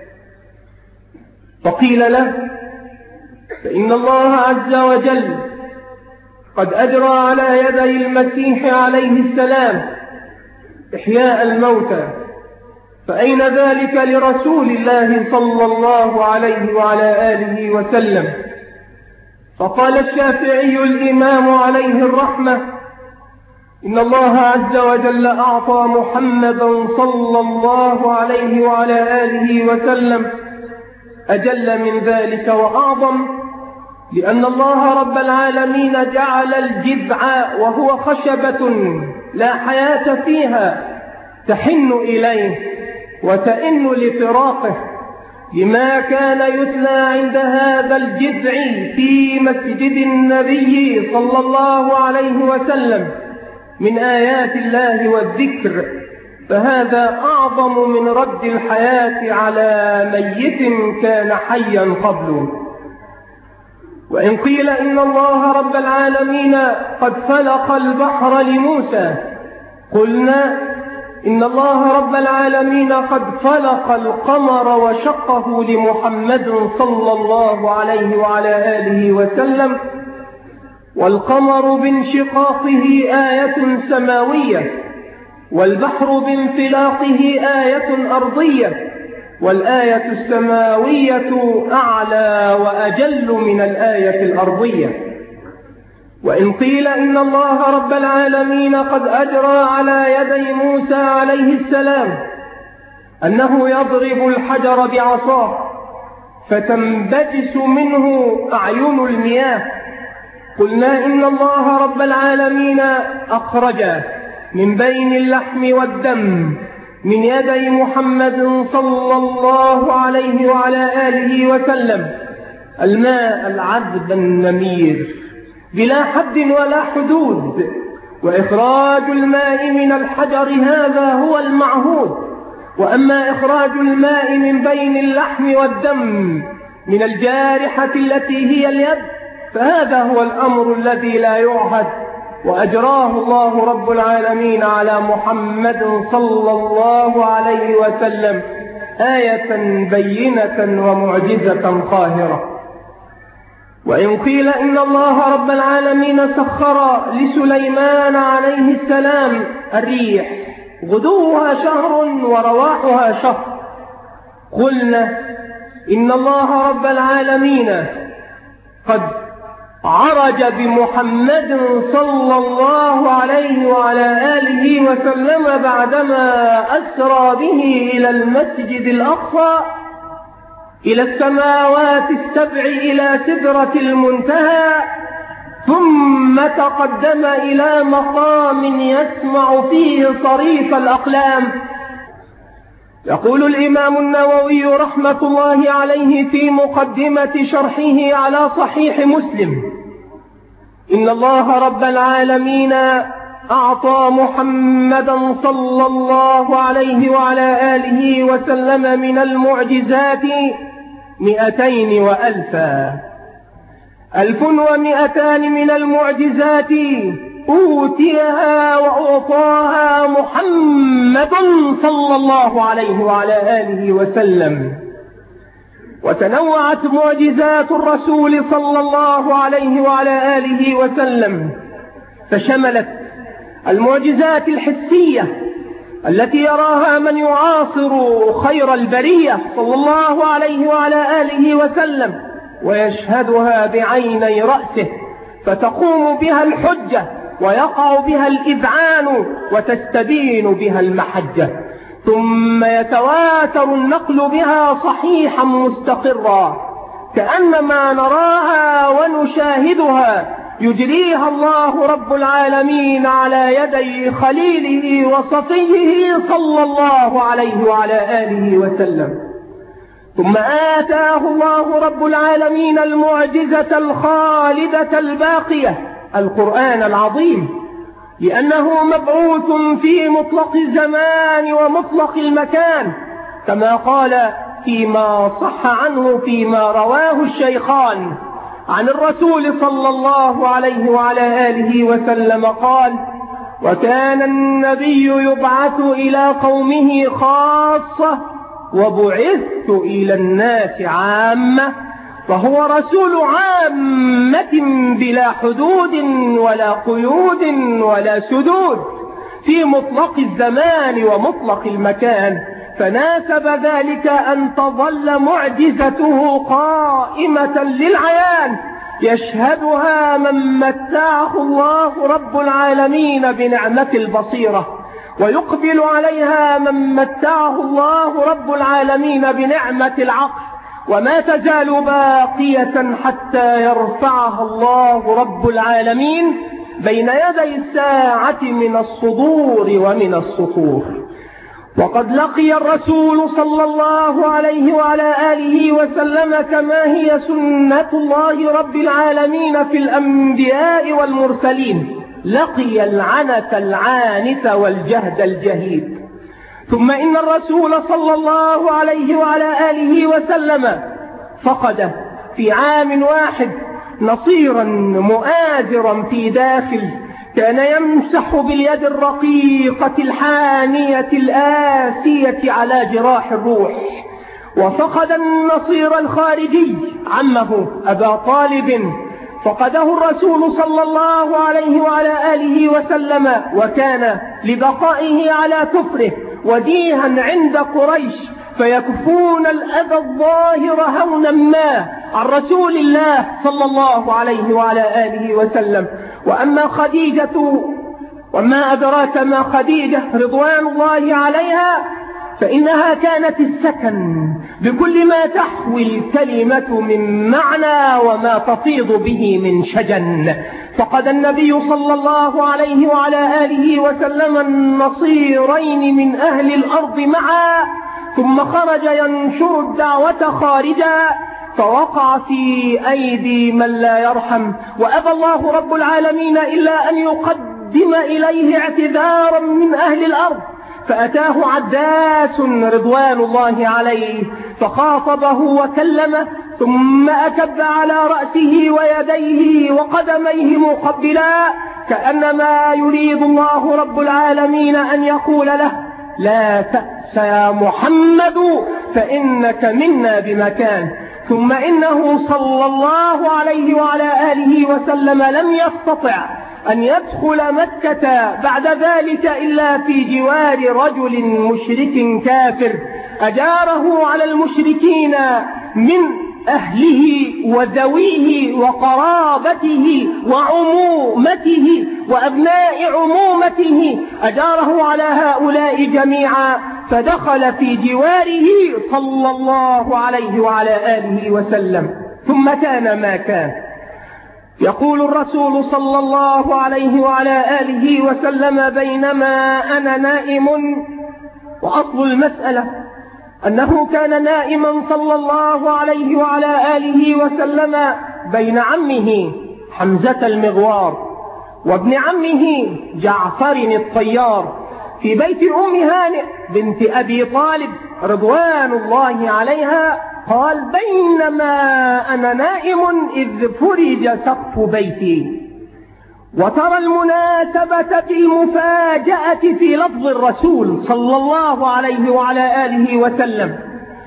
فقيل له: فإن الله عز وجل قد أجرى على يدي المسيح عليه السلام إحياء الموتى، فأين ذلك لرسول الله صلى الله عليه وعلى آله وسلم؟ فقال الشافعي الإمام عليه الرحمة: إن الله عز وجل أعطى محمدا صلى الله عليه وعلى آله وسلم أجل من ذلك وأعظم، لأن الله رب العالمين جعل الجذع وهو خشبة لا حياة فيها تحن إليه وتئن لفراقه، لما كان يتلى عند هذا الجذع في مسجد النبي صلى الله عليه وسلم من آيات الله والذكر، فهذا أعظم من رد الحياة على ميت كان حيا قبله. وإن قيل إن الله رب العالمين قد فلق البحر لموسى، قلنا إن الله رب العالمين قد فلق القمر وشقه لمحمد صلى الله عليه وعلى آله وسلم، والقمر بانشقاقه آية سماوية، والبحر بانفلاقه آية أرضية، والآية السماوية أعلى وأجل من الآية الأرضية. وإن قيل إن الله رب العالمين قد أجرى على يدي موسى عليه السلام أنه يضرب الحجر بعصاه فتنبجس منه أعين المياه. قلنا إن الله رب العالمين أخرج من بين اللحم والدم من يدي محمد صلى الله عليه وعلى آله وسلم الماء العذب النمير بلا حد ولا حدود، وإخراج الماء من الحجر هذا هو المعهود، وأما إخراج الماء من بين اللحم والدم من الجارحة التي هي اليد فهذا هو الأمر الذي لا يعهد، وأجراه الله رب العالمين على محمد صلى الله عليه وسلم آية بينة ومعجزة قاهرة. وإن قيل إن الله رب العالمين سخر لسليمان عليه السلام الريح غدوها شهر ورواحها شهر، قلنا إن الله رب العالمين قد عرج بمحمد صلى الله عليه وعلى آله وسلم بعدما أسرى به إلى المسجد الأقصى إلى السماوات السبع إلى سدرة المنتهى، ثم تقدم إلى مقام يسمع فيه صريف الأقلام. يقول الإمام النووي رحمة الله عليه في مقدمة شرحه على صحيح مسلم: إن الله رب العالمين أعطى محمدا صلى الله عليه وعلى آله وسلم من المعجزات مئتين وألفا، ألف ومئتان من المعجزات أوتيها وأعطاها محمد صلى الله عليه وعلى آله وسلم. وتنوعت معجزات الرسول صلى الله عليه وعلى آله وسلم، فشملت المعجزات الحسية التي يراها من يعاصر خير البرية صلى الله عليه وعلى آله وسلم ويشهدها بعيني رأسه، فتقوم بها الحجة ويقع بها الإذعان وتستبين بها المحجة، ثم يتواتر النقل بها صحيحا مستقرا، كأنما نراها ونشاهدها يجريها الله رب العالمين على يدي خليله وصفيه صلى الله عليه وعلى آله وسلم. ثم آتاه الله رب العالمين المعجزة الخالدة الباقية القرآن العظيم، لأنه مبعوث في مطلق الزمان ومطلق المكان، كما قال فيما صح عنه فيما رواه الشيخان عن الرسول صلى الله عليه وعلى آله وسلم قال: وكان النبي يبعث إلى قومه خاصة وبعثت إلى الناس عامة، فهو رسول عامة بلا حدود ولا قيود ولا سدود في مطلق الزمان ومطلق المكان، فناسب ذلك أن تظل معجزته قائمة للعيان يشهدها من متعه الله رب العالمين بنعمة البصيرة، ويقبل عليها من متعه الله رب العالمين بنعمة العقل، وما تزال باقية حتى يرفعها الله رب العالمين بين يدي الساعة من الصدور ومن السطور. وقد لقي الرسول صلى الله عليه وعلى آله وسلم كما هي سنة الله رب العالمين في الأنبياء والمرسلين، لقي العنة العانت والجهد الجهيد. ثم إن الرسول صلى الله عليه وعلى آله وسلم فقد في عام واحد نصيرا مؤازرا في داخل كان يمسح باليد الرقيقة الحانية الآسية على جراح الروح، وفقد النصير الخارجي عمه أبا طالب، فقده الرسول صلى الله عليه وعلى آله وسلم، وكان لبقائه على كفره وديها عند قريش، فيكفون الأذى الظاهر هونا ما عن رسول الله صلى الله عليه وعلى آله وسلم. وأما خديجة وما أدراك ما خديجة رضوان الله عليها، فإنها كانت السكن بكل ما تحوي الكلمة من معنى وما تفيض به من شجن. فقد النبي صلى الله عليه وعلى آله وسلم النصيرين من أهل الأرض معا، ثم خرج ينشر الدعوة خارجا، فوقع في أيدي من لا يرحم، وأبى الله رب العالمين إلا أن يقدم إليه اعتذارا من أهل الأرض، فأتاه عداس رضوان الله عليه فخاطبه وكلمه، ثم أكب على رأسه ويديه وقدميه مقبلا، كأنما يريد الله رب العالمين أن يقول له: لا تأس يا محمد فإنك منا بمكان. ثم إنه صلى الله عليه وعلى آله وسلم لم يستطع أن يدخل مكة بعد ذلك إلا في جوار رجل مشرك كافر أجاره على المشركين من أهله وذويه وقرابته وعمومته وأبناء عمومته، أجاره على هؤلاء جميعا، فدخل في جواره صلى الله عليه وعلى آله وسلم. ثم كان ما كان. يقول الرسول صلى الله عليه وعلى آله وسلم: بينما أنا نائم، وأصل المسألة أنه كان نائما صلى الله عليه وعلى آله وسلم بين عمه حمزة المغوار وابن عمه جعفر الطيار في بيت أم هانئ بنت أبي طالب رضوان الله عليها. قال: بينما أنا نائم إذ فرج سقف بيتي. وترى المناسبة في المفاجأة في لفظ الرسول صلى الله عليه وعلى آله وسلم.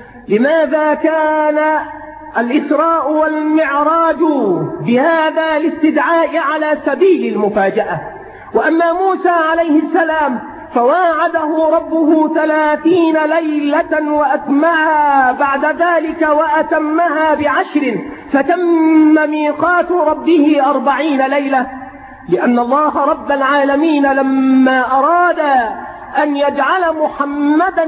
لماذا كان الإسراء والمعراج بهذا الاستدعاء على سبيل المفاجأة؟ وأما موسى عليه السلام فواعده ربه ثلاثين ليلة وأتمها بعد ذلك وأتمها بعشر، فتم ميقات ربه أربعين ليلة، لأن الله رب العالمين لما أراد أن يجعل محمدا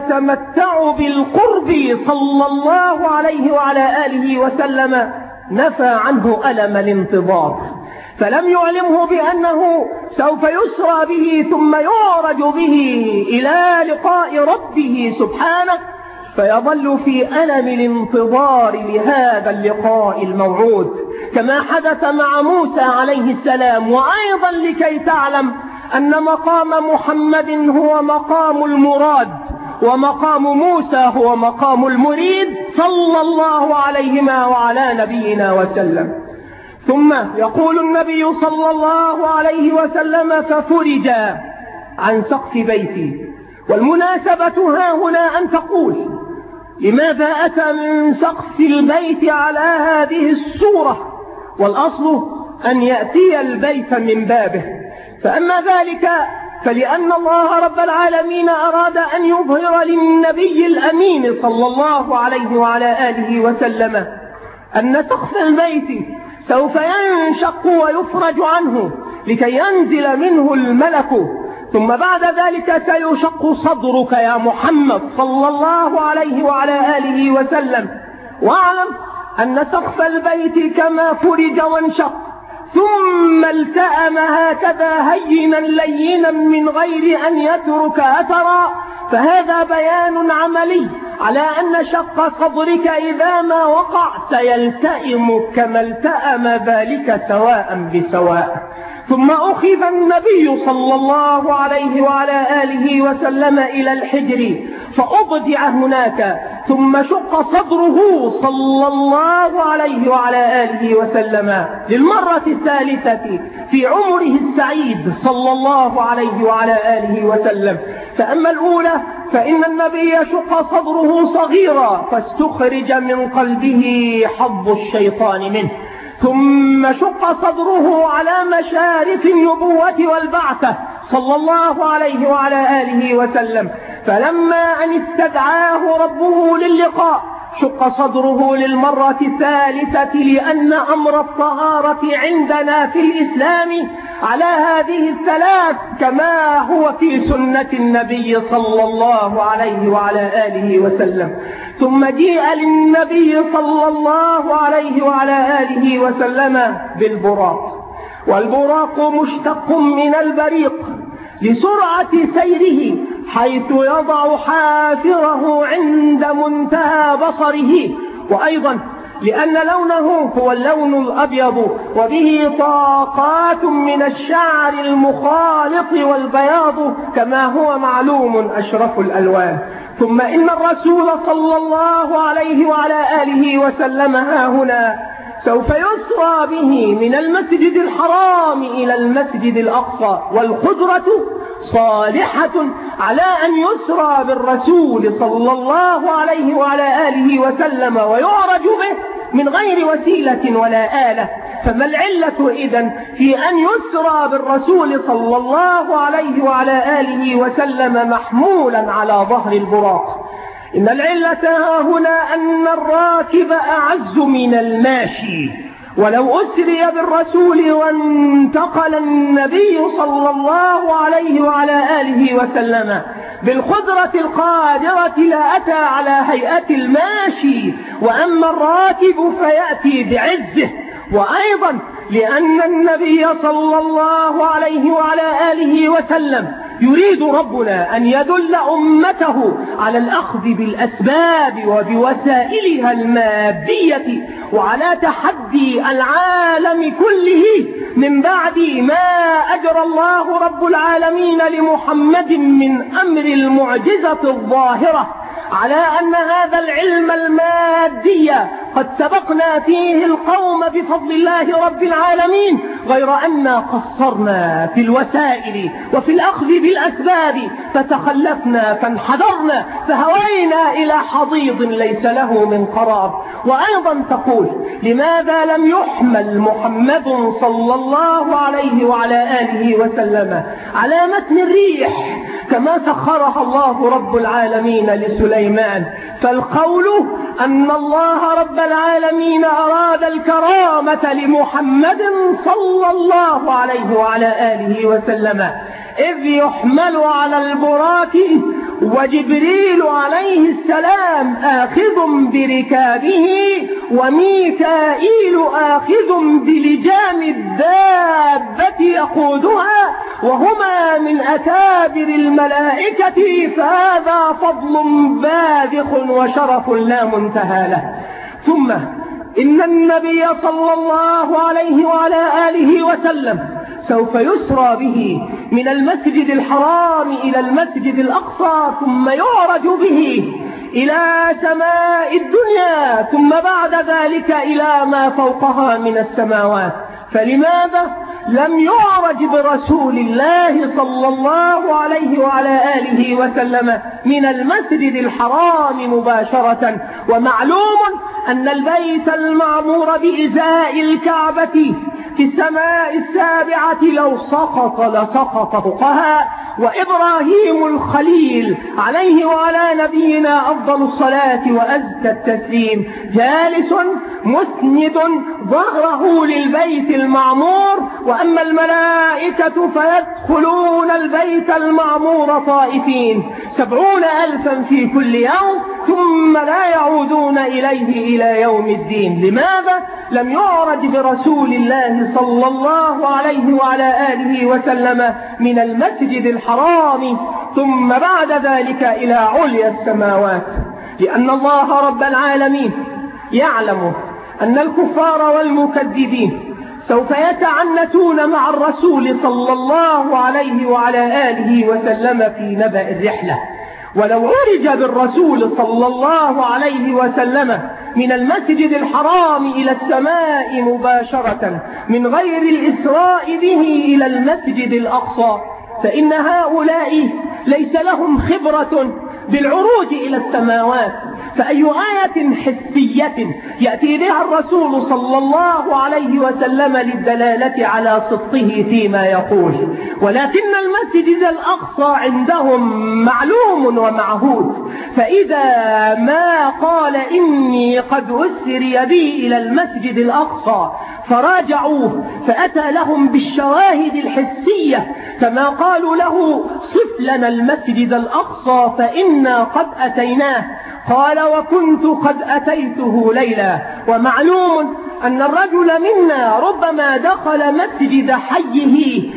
يتمتع بالقرب صلى الله عليه وعلى آله وسلم نفى عنه ألم الانتظار، فلم يعلمه بأنه سوف يسرى به ثم يعرج به إلى لقاء ربه سبحانه، فيظل في ألم الانتظار لهذا اللقاء الموعود، كما حدث مع موسى عليه السلام. وأيضا لكي تعلم أن مقام محمد هو مقام المراد، ومقام موسى هو مقام المريد صلى الله عليهما وعلى نبينا وسلم. ثم يقول النبي صلى الله عليه وسلم: ففرج عن سقف بيتي. والمناسبة ها هنا أن تقول: لماذا أتى من سقف البيت على هذه الصورة؟ والأصل أن يأتي البيت من بابه. فأما ذلك فلأن الله رب العالمين أراد أن يظهر للنبي الأمين صلى الله عليه وعلى آله وسلم أن سقف البيت سوف ينشق ويفرج عنه لكي ينزل منه الملك، ثم بعد ذلك سيشق صدرك يا محمد صلى الله عليه وعلى آله وسلم. واعلم أن سقف البيت كما فرج وانشق ثم التأم هكذا هينا لينا من غير أن يترك أثرا، فهذا بيان عملي على أن شق صدرك إذا ما وقع سيلتئم كما التأم ذلك سواء بسواء. ثم أخذ النبي صلى الله عليه وعلى آله وسلم إلى الحجر فأضجع هناك، ثم شق صدره صلى الله عليه وعلى آله وسلم للمرة الثالثة في عمره السعيد صلى الله عليه وعلى آله وسلم. فأما الأولى فإن النبي شق صدره صغيرا فاستخرج من قلبه حظ الشيطان منه، ثم شق صدره على مشارف النبوة والبعثة صلى الله عليه وعلى آله وسلم. فلما أن استدعاه ربه للقاء شق صدره للمرة الثالثة، لأن أمر الطهارة عندنا في الإسلام على هذه الثلاث كما هو في سنة النبي صلى الله عليه وعلى آله وسلم. ثم جيء للنبي صلى الله عليه وعلى آله وسلم بالبراق، والبراق مشتق من البريق لسرعة سيره، حيث يضع حافره عند منتهى بصره، وأيضا لأن لونه هو اللون الأبيض، وبه طاقات من الشعر المخالط والبياض كما هو معلوم أشرف الألوان. ثم إن الرسول صلى الله عليه وعلى آله وسلم ها هنا سوف يسرى به من المسجد الحرام إلى المسجد الأقصى، والقدرة صالحة على أن يسرى بالرسول صلى الله عليه وعلى آله وسلم ويعرج به من غير وسيلة ولا آلة. فما العلة إذن في أن يسرى بالرسول صلى الله عليه وعلى آله وسلم محمولا على ظهر البراق؟ إن العلة ها هنا أن الراكب أعز من الماشي، ولو أسري بالرسول وانتقل النبي صلى الله عليه وعلى آله وسلم بالقدرة القادرة لأتى على هيئة الماشي، وأما الراكب فيأتي بعزه. وأيضا لأن النبي صلى الله عليه وعلى آله وسلم يريد ربنا أن يدل أمته على الأخذ بالأسباب وبوسائلها المادية، وعلى تحدي العالم كله من بعد ما أجرى الله رب العالمين لمحمد من أمر المعجزة الظاهرة، على أن هذا العلم المادي قد سبقنا فيه القوم بفضل الله رب العالمين، غير أن قصرنا في الوسائل وفي الأخذ بالأسباب، فتخلفنا فانحدرنا فهوينا إلى حضيض ليس له من قرار. وأيضا تقول لماذا لم يحمل محمد صلى الله عليه وعلى آله وسلم على متن الريح كما سخرها الله رب العالمين لسليمان؟ فالقول أن الله رب العالمين أراد الكرامة لمحمد صلى الله عليه وعلى آله وسلم إذ يحمل على البراق وجبريل عليه السلام آخذ بركابه وميكائيل آخذ بلجام الدابة يقودها، وهما من أكابر الملائكة، فهذا فضل باذخ وشرف لا منتهى له. ثم إن النبي صلى الله عليه وعلى آله وسلم سوف يسرى به من المسجد الحرام إلى المسجد الأقصى، ثم يعرج به إلى سماء الدنيا، ثم بعد ذلك إلى ما فوقها من السماوات. فلماذا لم يعرج برسول الله صلى الله عليه وعلى آله وسلم من المسجد الحرام مباشرة؟ ومعلوم أن البيت المعمور بإزاء الكعبة في السماء السابعة لو سقط لسقط فوقها، وإبراهيم الخليل عليه وعلى نبينا أفضل الصلاة وأزكى التسليم جالس مسند ظهره للبيت المعمور، وأما الملائكة فيدخلون البيت المعمور طائفين سبعون ألفا في كل يوم، ثم لا يعودون إليه إلى يوم الدين. لماذا لم يعرج برسول الله صلى الله عليه وعلى آله وسلم من المسجد الحرام ثم بعد ذلك إلى عليا السماوات؟ لأن الله رب العالمين يعلم أن الكفار والمكذبين سوف يتعنتون مع الرسول صلى الله عليه وعلى آله وسلم في نبأ الرحلة. ولو عرج بالرسول صلى الله عليه وسلم من المسجد الحرام إلى السماء مباشرة من غير الإسراء به إلى المسجد الأقصى، فإن هؤلاء ليس لهم خبرة بالعروج إلى السماوات، فأي آية حسية يأتي بها الرسول صلى الله عليه وسلم للدلالة على صدقه فيما يقول؟ ولكن المسجد الأقصى عندهم معلوم ومعهود، فإذا ما قال إني قد أسري بي إلى المسجد الأقصى فراجعوه فأتى لهم بالشواهد الحسية كما قالوا له صف لنا المسجد الأقصى فإنا قد أتيناه، قال وكنت قد أتيته ليلا. ومعلوم أن الرجل منا ربما دخل مسجد حيه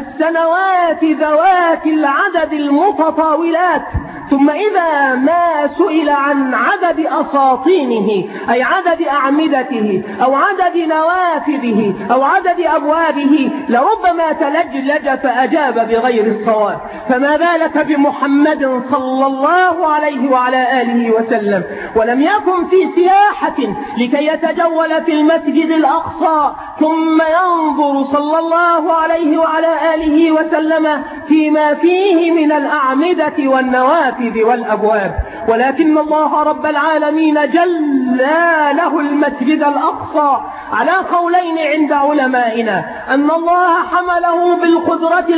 السنوات ذوات العدد المتطاولات، ثم إذا ما سئل عن عدد أساطينه أي عدد أعمدته أو عدد نوافذه أو عدد أبوابه لربما تلجلج فأجاب بغير الصواب، فما بالك بمحمد صلى الله عليه وعلى آله وسلم. ولم يكن في سياحة لكي يتجول في المسجد الأقصى ثم ينظر صلى الله عليه وعلى آله وسلم فيما فيه من الأعمدة والنوافذ والأبواب، ولكن الله رب العالمين جل له المسجد الأقصى على قولين عند علمائنا، أن الله حمله بالقدرة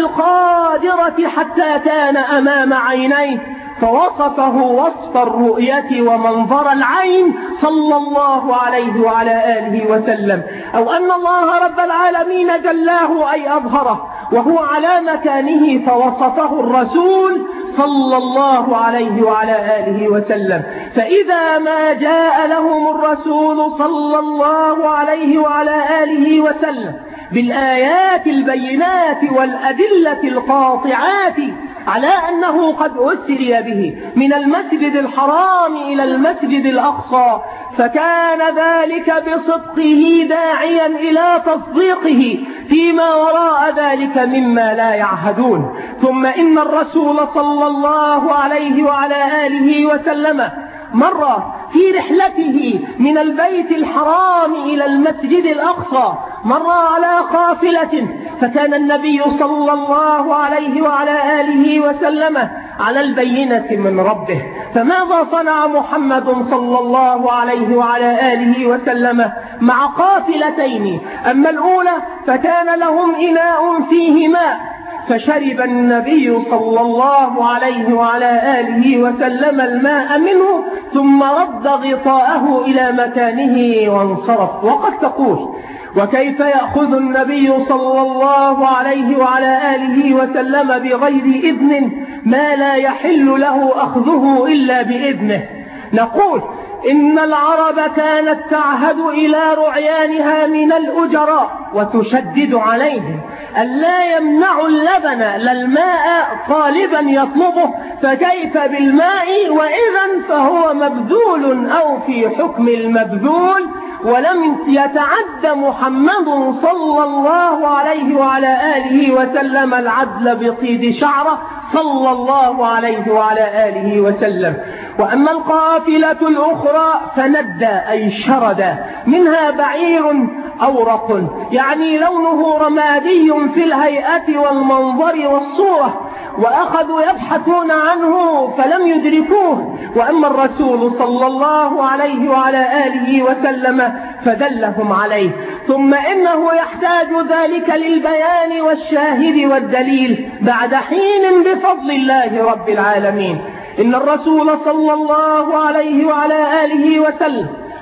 القادرة حتى كان أمام عينيه فوصفه وصف الرؤية ومنظر العين صلى الله عليه وعلى آله وسلم، أو أن الله رب العالمين جلاه أي أظهره وهو على مكانه فوصفه الرسول صلى الله عليه وعلى آله وسلم. فإذا ما جاء لهم الرسول صلى الله عليه وعلى آله وسلم بالآيات البينات والأدلة القاطعات على أنه قد أسري به من المسجد الحرام إلى المسجد الأقصى، فكان ذلك بصدقه داعيا إلى تصديقه فيما وراء ذلك مما لا يعهدون. ثم إن الرسول صلى الله عليه وعلى آله وسلم مر في رحلته من البيت الحرام إلى المسجد الأقصى مر على قافلة، فكان النبي صلى الله عليه وعلى آله وسلم على البينة من ربه. فماذا صنع محمد صلى الله عليه وعلى آله وسلم مع قافلتين؟ أما الأولى فكان لهم إناء فيه ماء فشرب النبي صلى الله عليه وعلى آله وسلم الماء منه ثم رد غطاءه إلى مكانه وانصرف. وقد تقول وكيف يأخذ النبي صلى الله عليه وعلى آله وسلم بغير إذن ما لا يحل له أخذه إلا بإذنه؟ نقول إن العرب كانت تعهد إلى رعيانها من الأجراء وتشدد عليهم ألا يمنعوا اللبن لا الماء طالبا يطلبه، فكيف بالماء وإذا فهو مبذول أو في حكم المبذول. ولم يتعد محمد صلى الله عليه وعلى آله وسلم العدل بقيد شعره صلى الله عليه وعلى آله وسلم. وأما القافلة الأخرى فندى أي شرد منها بعير أورق يعني لونه رمادي في الهيئة والمنظر والصورة، وأخذوا يبحثون عنه فلم يدركوه. وأما الرسول صلى الله عليه وعلى آله وسلم فدلهم عليه. ثم إنه يحتاج ذلك للبيان والشاهد والدليل بعد حين بفضل الله رب العالمين. إن الرسول صلى الله عليه وعلى آله وسلم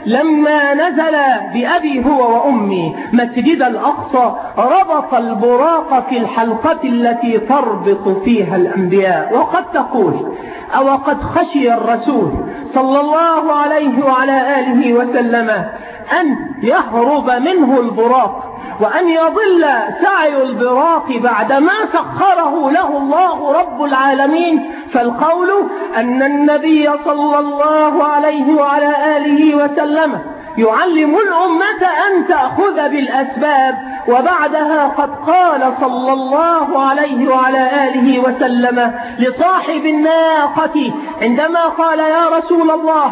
لما نزل بأبي هو وأمي مسجد الأقصى ربط البراق في الحلقة التي تربط فيها الأنبياء. وقد تقول أو قد خشي الرسول صلى الله عليه وعلى آله وسلم أن يهرب منه البراق وأن يضل سعي البراق بعدما سخره له الله رب العالمين. فالقول أن النبي صلى الله عليه وعلى آله وسلم يعلم الأمة أن تأخذ بالأسباب، وبعدها قد قال صلى الله عليه وعلى آله وسلم لصاحب الناقة عندما قال يا رسول الله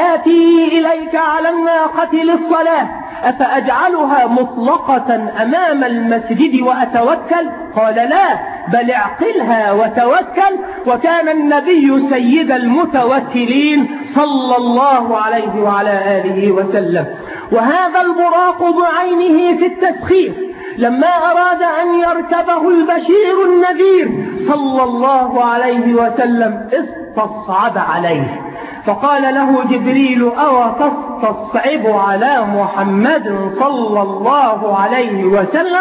آتي إليك على الناقة للصلاة أفأجعلها مطلقة أمام المسجد وأتوكل؟ قال لا بل اعقلها وتوكل. وكان النبي سيد المتوكلين صلى الله عليه وعلى آله وسلم. وهذا البراق بعينه في التسخير لما أراد أن يركبه البشير النذير صلى الله عليه وسلم استصعب عليه، فقال له جبريل أو تستصعب على محمد صلى الله عليه وسلم؟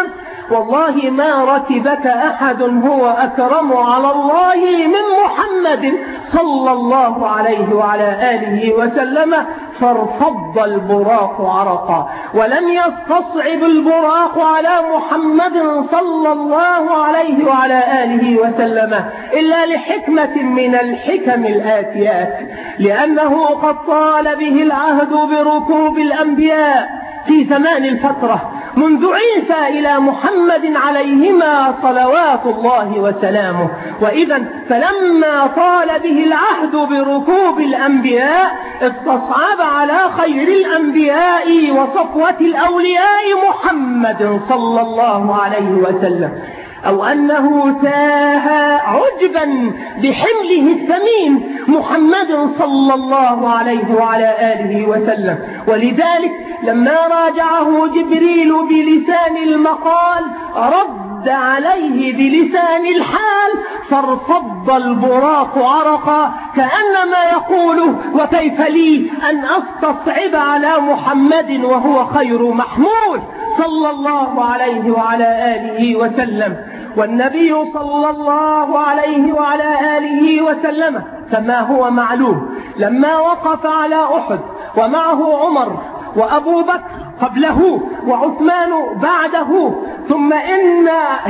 والله ما ركبك أحد هو أكرم على الله من محمد صلى الله عليه وعلى آله وسلم، فارفض البراق عرقا. ولم يستصعب البراق على محمد صلى الله عليه وعلى آله وسلم إلا لحكمة من الحكم الآتيات، لأنه قد طال به العهد بركوب الأنبياء في زمان الفترة منذ عيسى إلى محمد عليهما صلوات الله وسلامه. وإذا فلما طال به العهد بركوب الأنبياء استصعب على خير الأنبياء وصفوة الأولياء محمد صلى الله عليه وسلم، أو أنه تاه عجبا بحمله الثمين محمد صلى الله عليه وعلى آله وسلم. ولذلك لما راجعه جبريل بلسان المقال رد عليه بلسان الحال، فارفض البراق عرقا، كأنما يقول وكيف لي أن أستصعب على محمد وهو خير محمود صلى الله عليه وعلى آله وسلم. والنبي صلى الله عليه وعلى آله وسلم كما هو معلوم لما وقف على أحد ومعه عمر وأبو بكر قبله وعثمان بعده، ثم إن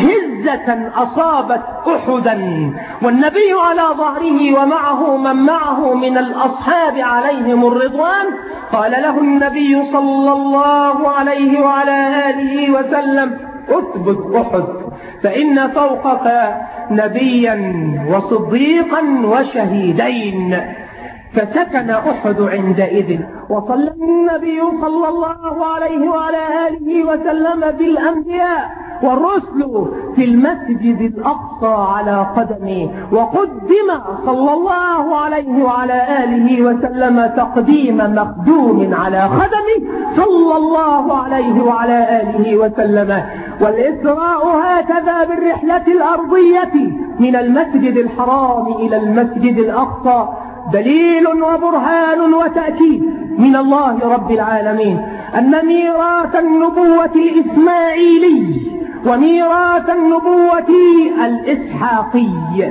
هزة أصابت أحدا والنبي على ظهره ومعه من معه من الأصحاب عليهم الرضوان، قال له النبي صلى الله عليه وعلى آله وسلم: اثبت أحد، فإن فوقك نبيا وصديقا وشهيدين. فسكن أحد عندئذ، وصلى النبي صلى الله عليه وعلى آله وسلم بالأنبياء والرسل في المسجد الأقصى على قدمه، وقدم صلى الله عليه وعلى آله وسلم تقديم مقدوم على خدمه صلى الله عليه وعلى آله وسلم. والإسراء هكذا بالرحلة الأرضية من المسجد الحرام إلى المسجد الأقصى دليل وبرهان وتأكيد من الله رب العالمين أن ميراث النبوة الإسماعيلي وميراث النبوة الإسحاقي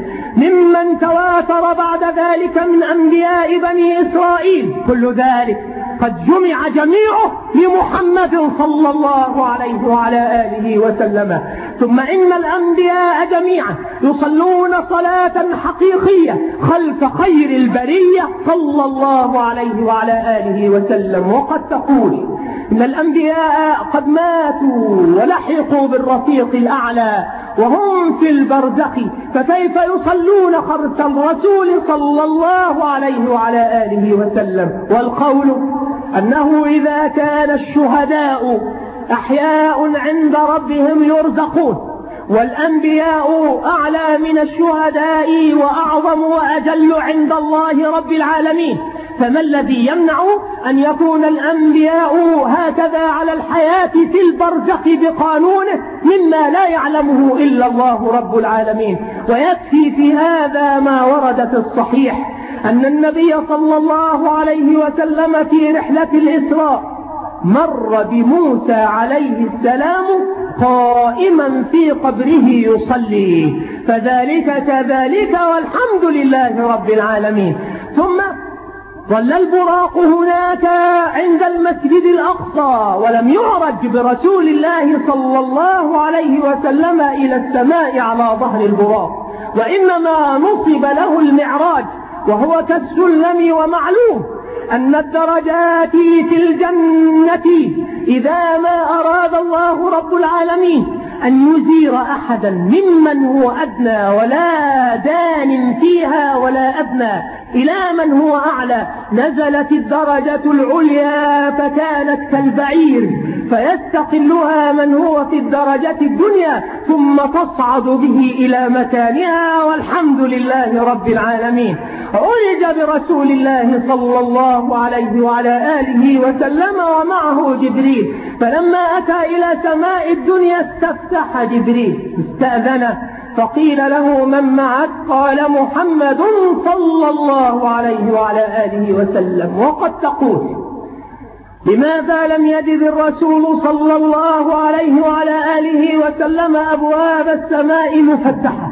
ممن تواتر بعد ذلك من أنبياء بني إسرائيل، كل ذلك قد جمع جميعه لمحمد صلى الله عليه وعلى آله وسلم. ثم إن الأنبياء جميعا يصلون صلاة حقيقية خلف خير البرية صلى الله عليه وعلى آله وسلم. وقد تقول إن الأنبياء قد ماتوا ولحقوا بالرفيق الأعلى وهم في البرزخ، فكيف يصلون خلف الرسول صلى الله عليه وعلى آله وسلم؟ والقول أنه إذا كان الشهداء أحياء عند ربهم يرزقون، والأنبياء أعلى من الشهداء وأعظم وأجل عند الله رب العالمين، فما الذي يمنع أن يكون الأنبياء هكذا على الحياة في البرزخ بقانونه مما لا يعلمه إلا الله رب العالمين؟ ويكفي في هذا ما ورد في الصحيح أن النبي صلى الله عليه وسلم في رحلة الإسراء مر بموسى عليه السلام قائما في قبره يصلي، فذلك كذلك والحمد لله رب العالمين. ثم ظل البراق هناك عند المسجد الأقصى ولم يعرج برسول الله صلى الله عليه وسلم إلى السماء على ظهر البراق، وإنما نصب له المعراج وهو كالسلم. ومعلوم أن الدرجات في الجنة إذا ما أراد الله رب العالمين أن يزير أحدا ممن هو أدنى ولا دان فيها ولا أدنى إلى من هو أعلى، نزلت الدرجة العليا فكانت كالبعير فيستقلها من هو في الدرجة الدنيا ثم تصعد به إلى مكانها، والحمد لله رب العالمين. عرج برسول الله صلى الله عليه وعلى آله وسلم ومعه جبريل، فلما أتى إلى سماء الدنيا استفتح جبريل، استأذن فقيل له من معك؟ قال محمد صلى الله عليه وعلى آله وسلم. وقد تقول لماذا لم يجد الرسول صلى الله عليه وعلى آله وسلم أبواب السماء مفتحة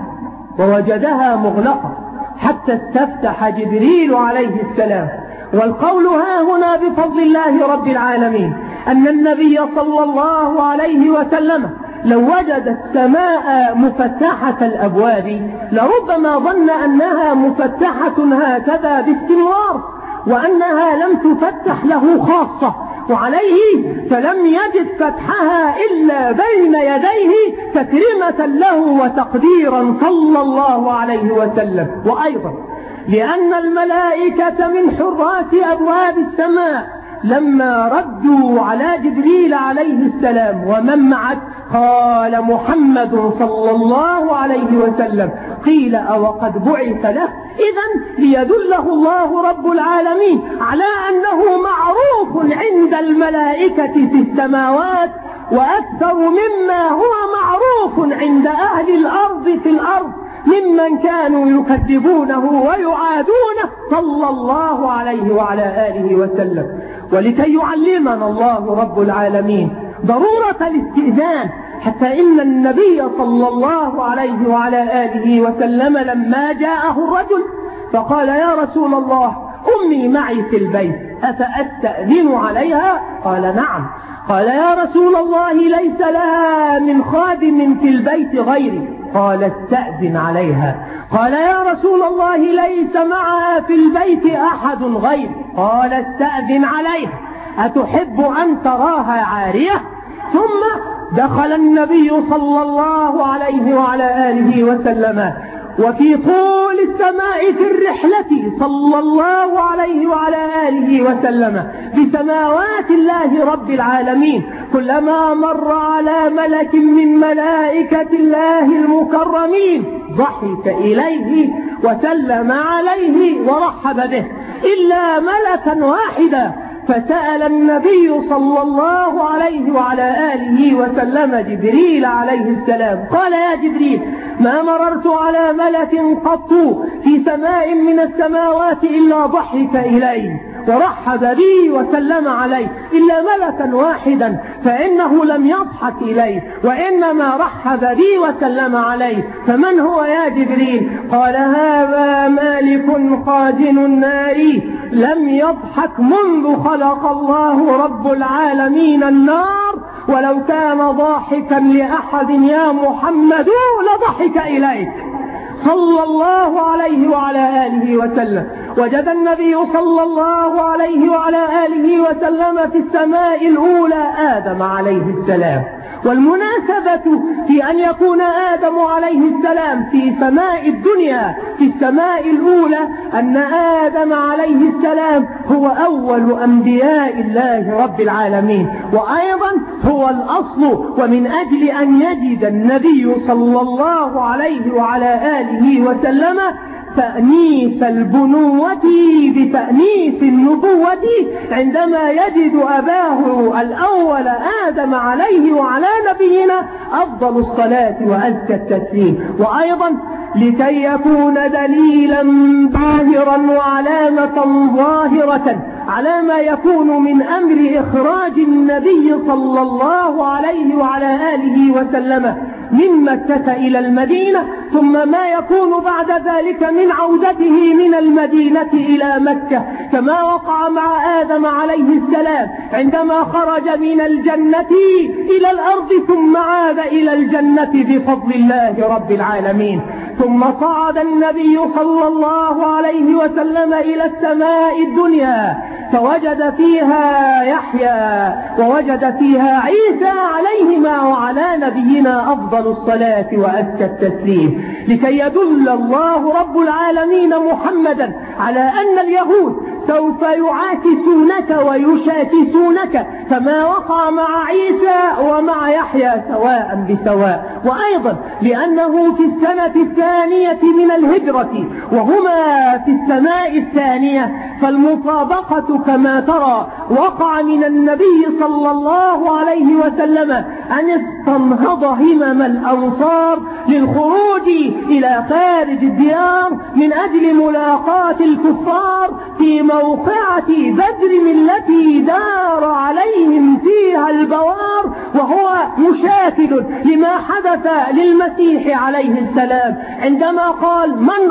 ووجدها مغلقة حتى استفتح جبريل عليه السلام؟ والقول ها هنا بفضل الله رب العالمين أن النبي صلى الله عليه وسلم لو وجد السماء مفتحة الأبواب لربما ظن أنها مفتحة هكذا باستمرار وأنها لم تفتح له خاصة، وعليه فلم يجد فتحها إلا بين يديه تكريمة له وتقديرا صلى الله عليه وسلم. وأيضا لأن الملائكة من حراس أبواب السماء لما ردوا على جبريل عليه السلام ومن معك قال محمد صلى الله عليه وسلم، قيل أو قد بعث له؟ إذن ليدله الله رب العالمين على أنه معروف عند الملائكة في السماوات وأكثر مما هو معروف عند أهل الأرض في الأرض ممن كانوا يكذبونه ويعادونه صلى الله عليه وعلى آله وسلم. ولكي يعلمنا الله رب العالمين ضرورة الاستئذان، حتى إن النبي صلى الله عليه وعلى آله وسلم لما جاءه الرجل فقال يا رسول الله أمي معي في البيت أفأستأذن عليها؟ قال نعم. قال يا رسول الله ليس لها من خادم في البيت غيري؟ قال استأذن عليها. قال يا رسول الله ليس معها في البيت أحد غيري؟ قال استأذن عليها. أتحب أن تراها عارية؟ ثم دخل النبي صلى الله عليه وعلى آله وسلم وفي طول السماء في الرحلة صلى الله عليه وعلى آله وسلم بسماوات الله رب العالمين كلما مر على ملك من ملائكة الله المكرمين ضحك إليه وسلم عليه ورحب به إلا ملكا واحدا، فسأل النبي صلى الله عليه وعلى آله وسلم جبريل عليه السلام قال يا جبريل ما مررت على ملك قط في سماء من السماوات إلا ضحك إليه ورحب بي وسلم عليه إلا ملكا واحدا فإنه لم يضحك إليه وإنما رحب بي وسلم عليه، فمن هو يا جبريل؟ قال هذا مالك خازن النار لم يضحك منذ خلق الله رب العالمين النار، ولو كان ضاحكا لأحد يا محمد لضحك إليك صلى الله عليه وعلى آله وسلم. وجد النبي صلى الله عليه وعلى آله وسلم في السماء الأولى آدم عليه السلام، والمناسبة في أن يكون آدم عليه السلام في سماء الدنيا في السماء الأولى أن آدم عليه السلام هو أول أنبياء الله رب العالمين، وأيضا هو الأصل. ومن أجل أن يجد النبي صلى الله عليه وعلى آله وسلم تأنيس البنوة بتأنيس النبوة عندما يجد أباه الأول آدم عليه وعلى نبينا أفضل الصلاة وأزكى التسليم، وأيضا لكي يكون دليلا باهرا وعلامة ظاهرة على ما يكون من أمر إخراج النبي صلى الله عليه وعلى آله وسلم من مكة إلى المدينة، ثم ما يكون بعد ذلك من عودته من المدينة إلى مكة، كما وقع مع آدم عليه السلام عندما خرج من الجنة إلى الأرض ثم عاد إلى الجنة بفضل الله رب العالمين. ثم صعد النبي صلى الله عليه وسلم إلى السماء الدنيا فوجد فيها يحيى ووجد فيها عيسى عليهما وعلى نبينا أفضل الصلاة وأزكى التسليم، لكي يدل الله رب العالمين محمدا على أن اليهود سوف يعاكسونك ويشاكسونك كما وقع مع عيسى ومع يحيى سواء بسواء. وأيضا لأنه في السنة الثانية من الهجرة وهما في السماء الثانية فالمطابقة كما ترى وقع من النبي صلى الله عليه وسلم أن استنهض همم الأنصار للخروج إلى إلى خارج الديار من أجل ملاقاة الكفار في موقعة بدر التي دار عليهم فيها البوار، وهو مشاكل لما حدث للمسيح عليه السلام عندما قال: من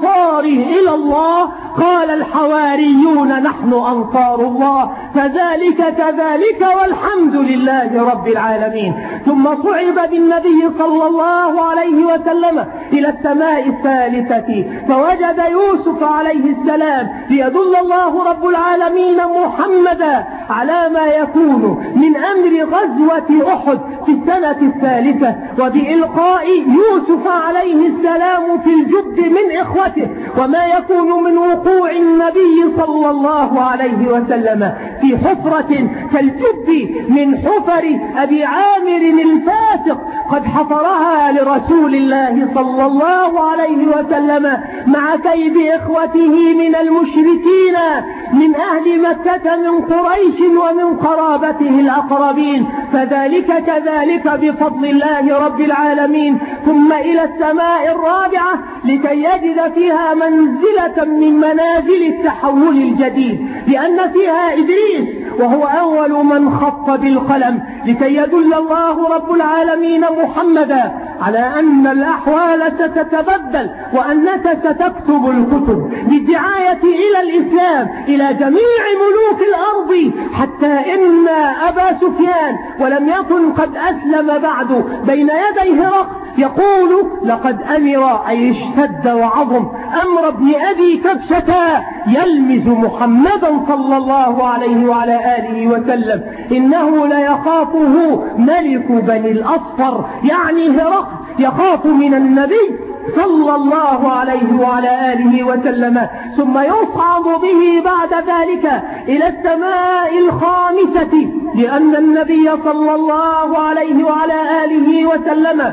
أنصاري إلى الله؟ قال الحواريون: نحن أنصار الله. فذلك كذلك والحمد لله رب العالمين. ثم صعد بالنبي صلى الله عليه وسلم إلى السماء الثالثة فوجد يوسف عليه السلام ليدل الله رب العالمين محمدا على ما يكون من أمر غزوة أحد في السنة الثالثة، وبإلقاء يوسف عليه السلام في الجب من إخوته، وما يكون من وقوع النبي صلى الله عليه وسلم في حفرة كالجب من حفر أبي عامر الفاسق قد حفرها لرسول الله صلى الله عليه وسلم مع كيد إخوته من المشركين من أهل مكة من قريش ومن قرابته الأقربين، فذلك كذلك بفضل الله رب العالمين. ثم إلى السماء الرابعة لكي يجد فيها منزلة من منازل التحول الجديد، لأن فيها إدريس وهو أول من خط بالقلم، لكي يدل الله رب العالمين محمدا على أن الأحوال ستتبدل وأنك ستكتب الكتب بالدعاية إلى الإسلام إلى جميع ملوك الأرض، حتى إن أبا سفيان ولم يكن قد أسلم بعد بين يدي هرقل يقول: لقد أمر أي اشتد وعظم أمر ابن أبي كبشة يلمز محمدا صلى الله عليه وعلى آله وسلم، إنه ليخافه ملك بني الأصفر، يعني هرقل يخاف من النبي صلى الله عليه وعلى آله وسلم. ثم يصعد به بعد ذلك إلى السماء الخامسة، لأن النبي صلى الله عليه وعلى آله وسلم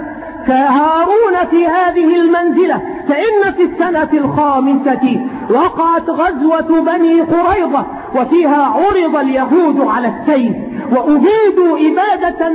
كهارون في هذه المنزلة، فإن في السنة الخامسة وقعت غزوة بني قريظة، وفيها عرض اليهود على السيف وأبيدوا إبادة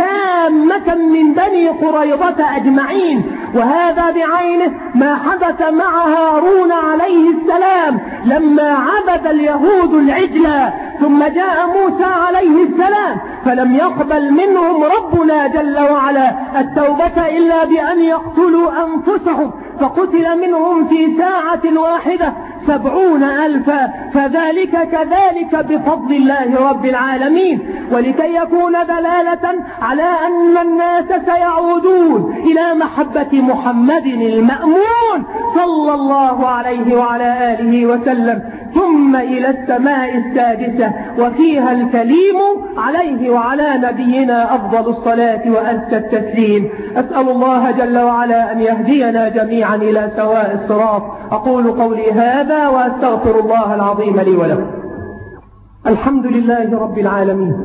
تامة من بني قريظة أجمعين، وهذا بعينه ما حدث مع هارون عليه السلام لما عبد اليهود العجل، ثم جاء موسى عليه السلام فلم يقبل منهم ربنا جل وعلا التوبة إلا بأن يقتلوا أنفسهم، فقتل منهم في ساعة واحدة سبعون ألفا، فذلك كذلك بفضل الله رب العالمين. ولكي يكون دلالة على أن الناس سيعودون إلى محبة محمد المأمون صلى الله عليه وعلى آله وسلم، ثم إلى السماء السادسة وفيها الكليم عليه وعلى نبينا أفضل الصلاة وأزكى التسليم. أسأل الله جل وعلا أن يهدينا جميعا إلى سواء الصراط. أقول قولي هذا وأستغفر الله العظيم لي ولكم. الحمد لله رب العالمين،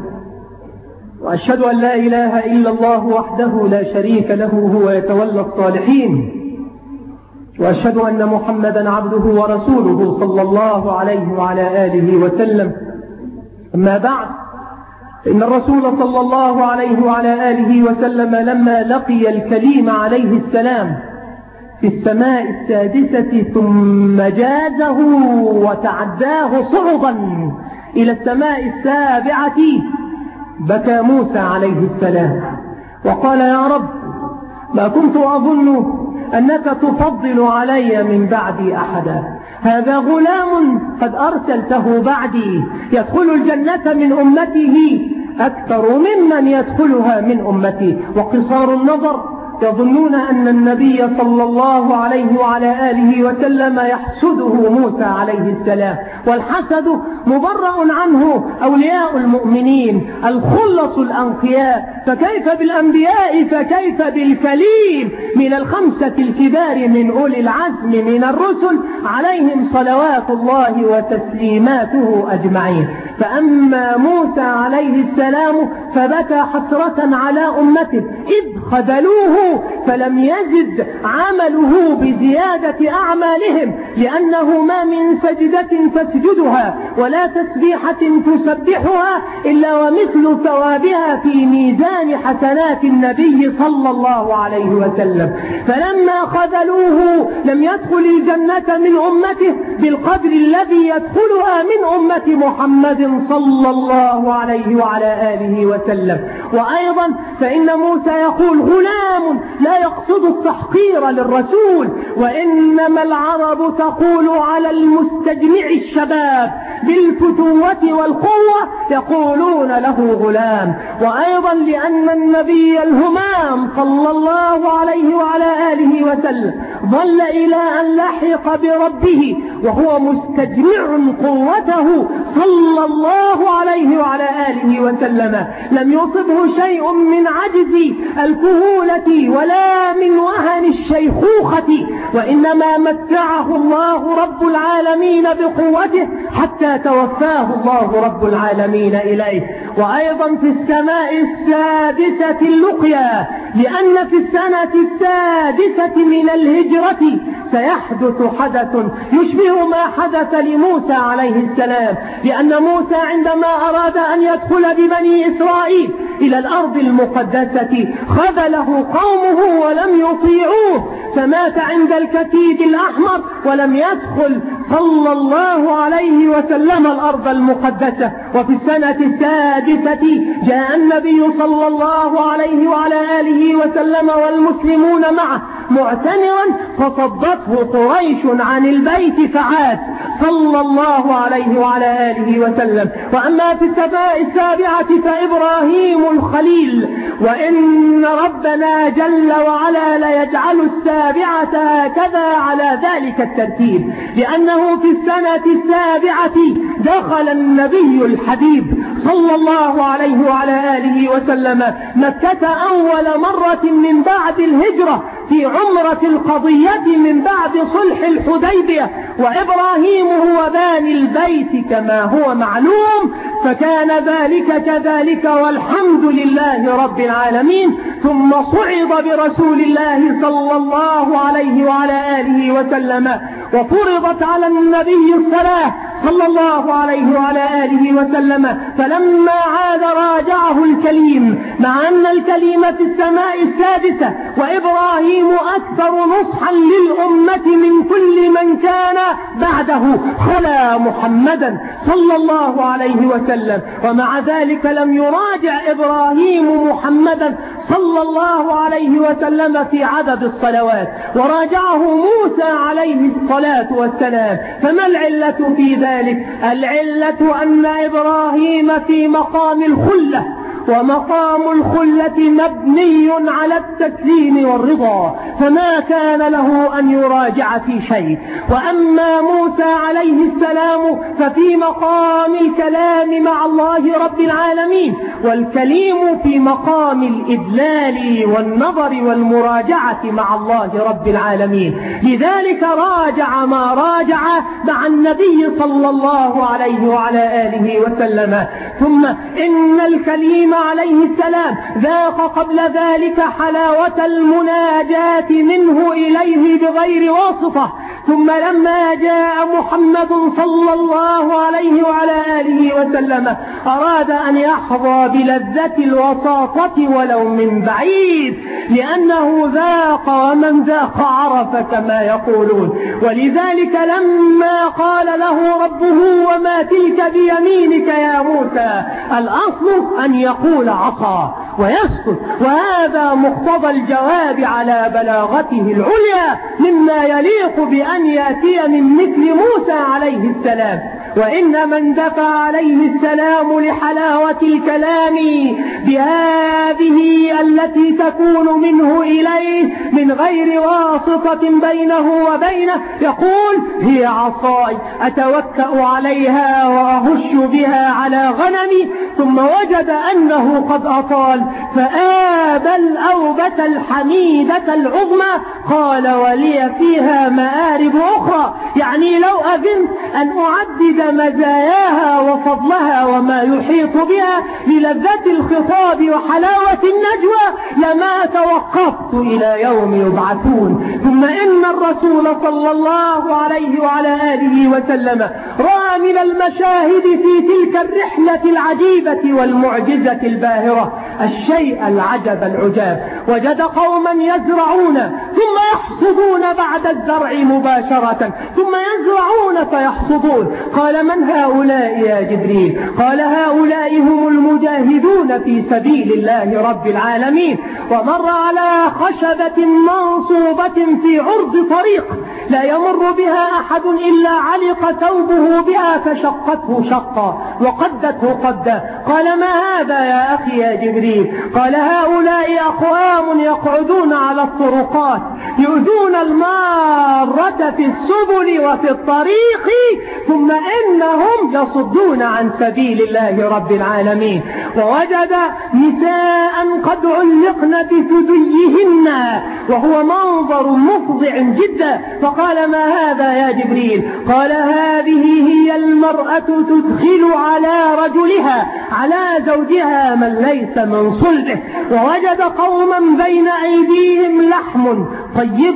وأشهد أن لا إله إلا الله وحده لا شريك له هو يتولى الصالحين، وأشهد أن محمدا عبده ورسوله صلى الله عليه وعلى آله وسلم. أما بعد، إن الرسول صلى الله عليه وعلى آله وسلم لما لقي الكليم عليه السلام في السماء السادسة ثم جازه وتعداه صعدا إلى السماء السابعة، بكى موسى عليه السلام وقال: يا رب، ما كنت أظن أنك تفضل علي من بعدي أحدا، هذا غلام قد أرسلته بعدي يدخل الجنة من أمته أكثر ممن يدخلها من أمتي. وقصار النظر يظنون أن النبي صلى الله عليه وعلى آله وسلم يحسده موسى عليه السلام، والحسد مبرأ عنه أولياء المؤمنين الخلص الأنقياء، فكيف بالأنبياء فكيف بالكليم من الخمسة الكبار من أولي العزم من الرسل عليهم صلوات الله وتسليماته أجمعين. فأما موسى عليه السلام فبكى حسرة على أمته إذ خذلوه، فلم يزد عمله بزيادة أعمالهم، لأنه ما من سجدة تسجدها ولا تسبيحة تسبحها إلا ومثل ثوابها في ميزان حسنات النبي صلى الله عليه وسلم. فلما خذلوه لم يدخل الجنة من أمته بالقدر الذي يدخلها من أمة محمد صلى الله عليه وعلى آله وسلم. وأيضا فإن موسى يقول غلام لا يقصد التحقير للرسول، وإنما العرب تقول على المستجمع الشباب بالفتوة والقوة يقولون له غلام. وأيضا لأن النبي الهمام صلى الله عليه وعلى آله وسلم ظل إلى أن لحق بربه وهو مستجمع قوته صلى الله عليه وعلى آله وسلم، لم يصبه شيء من عجز الكهولة ولا من وهن الشيخوخة، وإنما متعه الله رب العالمين بقوته حتى توفاه الله رب العالمين إليه. وأيضا في السماء السادسة اللقيا، لأن في السنة السادسة من الهجرة سيحدث حدث يشبه ما حدث لموسى عليه السلام، لأن موسى عندما أراد أن يدخل ببني إسرائيل إلى الأرض المقدسة خذله قومه ولم يطيعوه، فمات عند الكتيب الأحمر ولم يدخل صلى الله عليه وسلم الأرض المقدسة. وفي السنة السادسة جاء النبي صلى الله عليه وعلى آله وسلم والمسلمون معه معتمرا، فصدته قريش عن البيت فعاد صلى الله عليه وعلى آله وسلم. وأما في السماء السابعة فإبراهيم الخليل، وإن ربنا جل وعلا ليجعل السابعة هكذا على ذلك الترتيب، لأنه في السنة السابعة دخل النبي الحبيب صلى الله عليه وعلى آله وسلم مكة أول مرة من بعد الهجرة في عمرة القضية من بعد صلح الحديبية، وإبراهيم هو باني البيت كما هو معلوم، فكان ذلك كذلك والحمد لله رب العالمين. ثم صعد برسول الله صلى الله عليه وعلى آله وسلم وفرضت على النبي الصلاة صلى الله عليه وعلى آله وسلم، فلما عاد راجعه الكليم، مع أن الكليم في السماء السادسة وإبراهيم أكثر نصحا للأمة من كل من كان بعده خلا محمدا صلى الله عليه وسلم، ومع ذلك لم يراجع إبراهيم محمدا صلى الله عليه وسلم في عدد الصلوات، وراجعه موسى عليه الصلاة والسلام. فما العلة في ذلك؟ العلة أن إبراهيم في مقام الخلة، ومقام الخلة مبني على التسليم والرضا، فما كان له أن يراجع في شيء. وأما موسى عليه السلام ففي مقام الكلام مع الله رب العالمين، والكليم في مقام الإدلال والنظر والمراجعة مع الله رب العالمين، لذلك راجع ما راجع مع النبي صلى الله عليه وعلى آله وسلم. ثم إن الكليم عليه السلام ذاق قبل ذلك حلاوة المناجاة منه إليه بغير واسطة، ثم لما جاء محمد صلى الله عليه وعلى آله وسلم أراد أن يحظى بلذة الوساطة ولو من بعيد، لأنه ذاق ومن ذاق عرف كما يقولون. ولذلك لما قال له ربه وما تلك بيمينك يا موسى، الأصل أن يقول عصا ويسكت، وهذا مقتضى الجواب على بلاغته العليا مما يليق بأن يأتي من مثل موسى عليه السلام. وإن من دفع عليه السلام لحلاوة الكلام بهذه التي تكون منه إليه من غير واسطة بينه وبينه يقول هي عصاي أتوكأ عليها وأهش بها على غنمي، ثم وجد أنه قد أطال فآبى الأوبة الحميدة العظمى قال ولي فيها مآرب أخرى، يعني لو أذنت أن أعدد مزاياها وفضلها وما يحيط بها للذة الخطاب وحلاوة النجوى لما توقفت إلى يوم يبعثون. ثم إن الرسول صلى الله عليه وعلى آله وسلم رأى من المشاهد في تلك الرحلة العجيبة والمعجزة الباهرة الشيء العجب العجاب. وجد قوما يزرعون ثم يحصدون بعد الزرع مباشرة، ثم يزرعون فيحصدون. قال من هؤلاء يا جبريل؟ قال هؤلاء هم المجاهدون في سبيل الله رب العالمين. ومر على خشبة منصوبة في عرض طريق لا يمر بها أحد إلا علق ثوبه بها فشقته شقا وقدته قدا. قال ما هذا يا أخي يا جبريل؟ قال هؤلاء أقوام يقعدون على الطرقات يؤذون المارة في السبل وفي الطريق ثم إنهم يصدون عن سبيل الله رب العالمين. ووجد نساء قد علقن بثديهن وهو منظر مفضع جدا. فقال ما هذا يا جبريل؟ قال هذه هي المرأة تدخل على رجلها على زوجها من ليس من صلبه. ووجد قوما بين أيديهم لحم طيب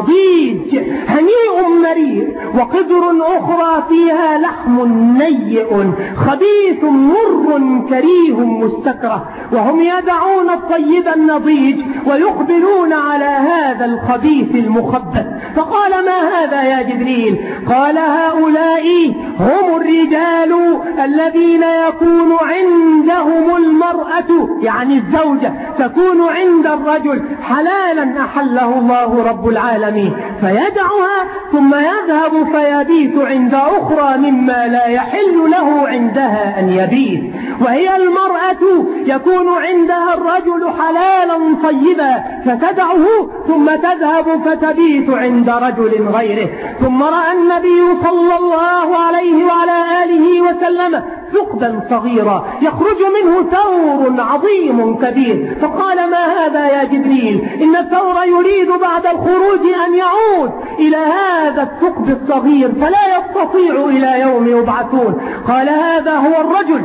نضيج هنيء مريء وقدر أخرى فيها لحم نيء خبيث مر كريه مستكره، وهم يدعون الطيب النضيج ويقبلون على هذا الخبيث المخبث. فقال ما هذا يا جبريل؟ قال هؤلاء هم الرجال الذين يكون عندهم المرأة يعني الزوجة تكون عند الرجل حلالا أحله الله رب العالمين فيدعها ثم يذهب فيبيت عند أخرى مما لا يحل له عندها أن يبيت. وهي المرأة يكون عندها الرجل حلالا طيبا فتدعه ثم تذهب فتبيت عند رجل غيره. ثم رأى النبي صلى الله عليه وعلى آله وسلم ثقبا صغيرا يخرج منه ثور عظيم كبير. فقال ما هذا يا جبريل؟ إن الثور يريد بعد الخروج أن يعود إلى هذا الثقب الصغير فلا يستطيع إلى يوم يبعثون. قال هذا هو الرجل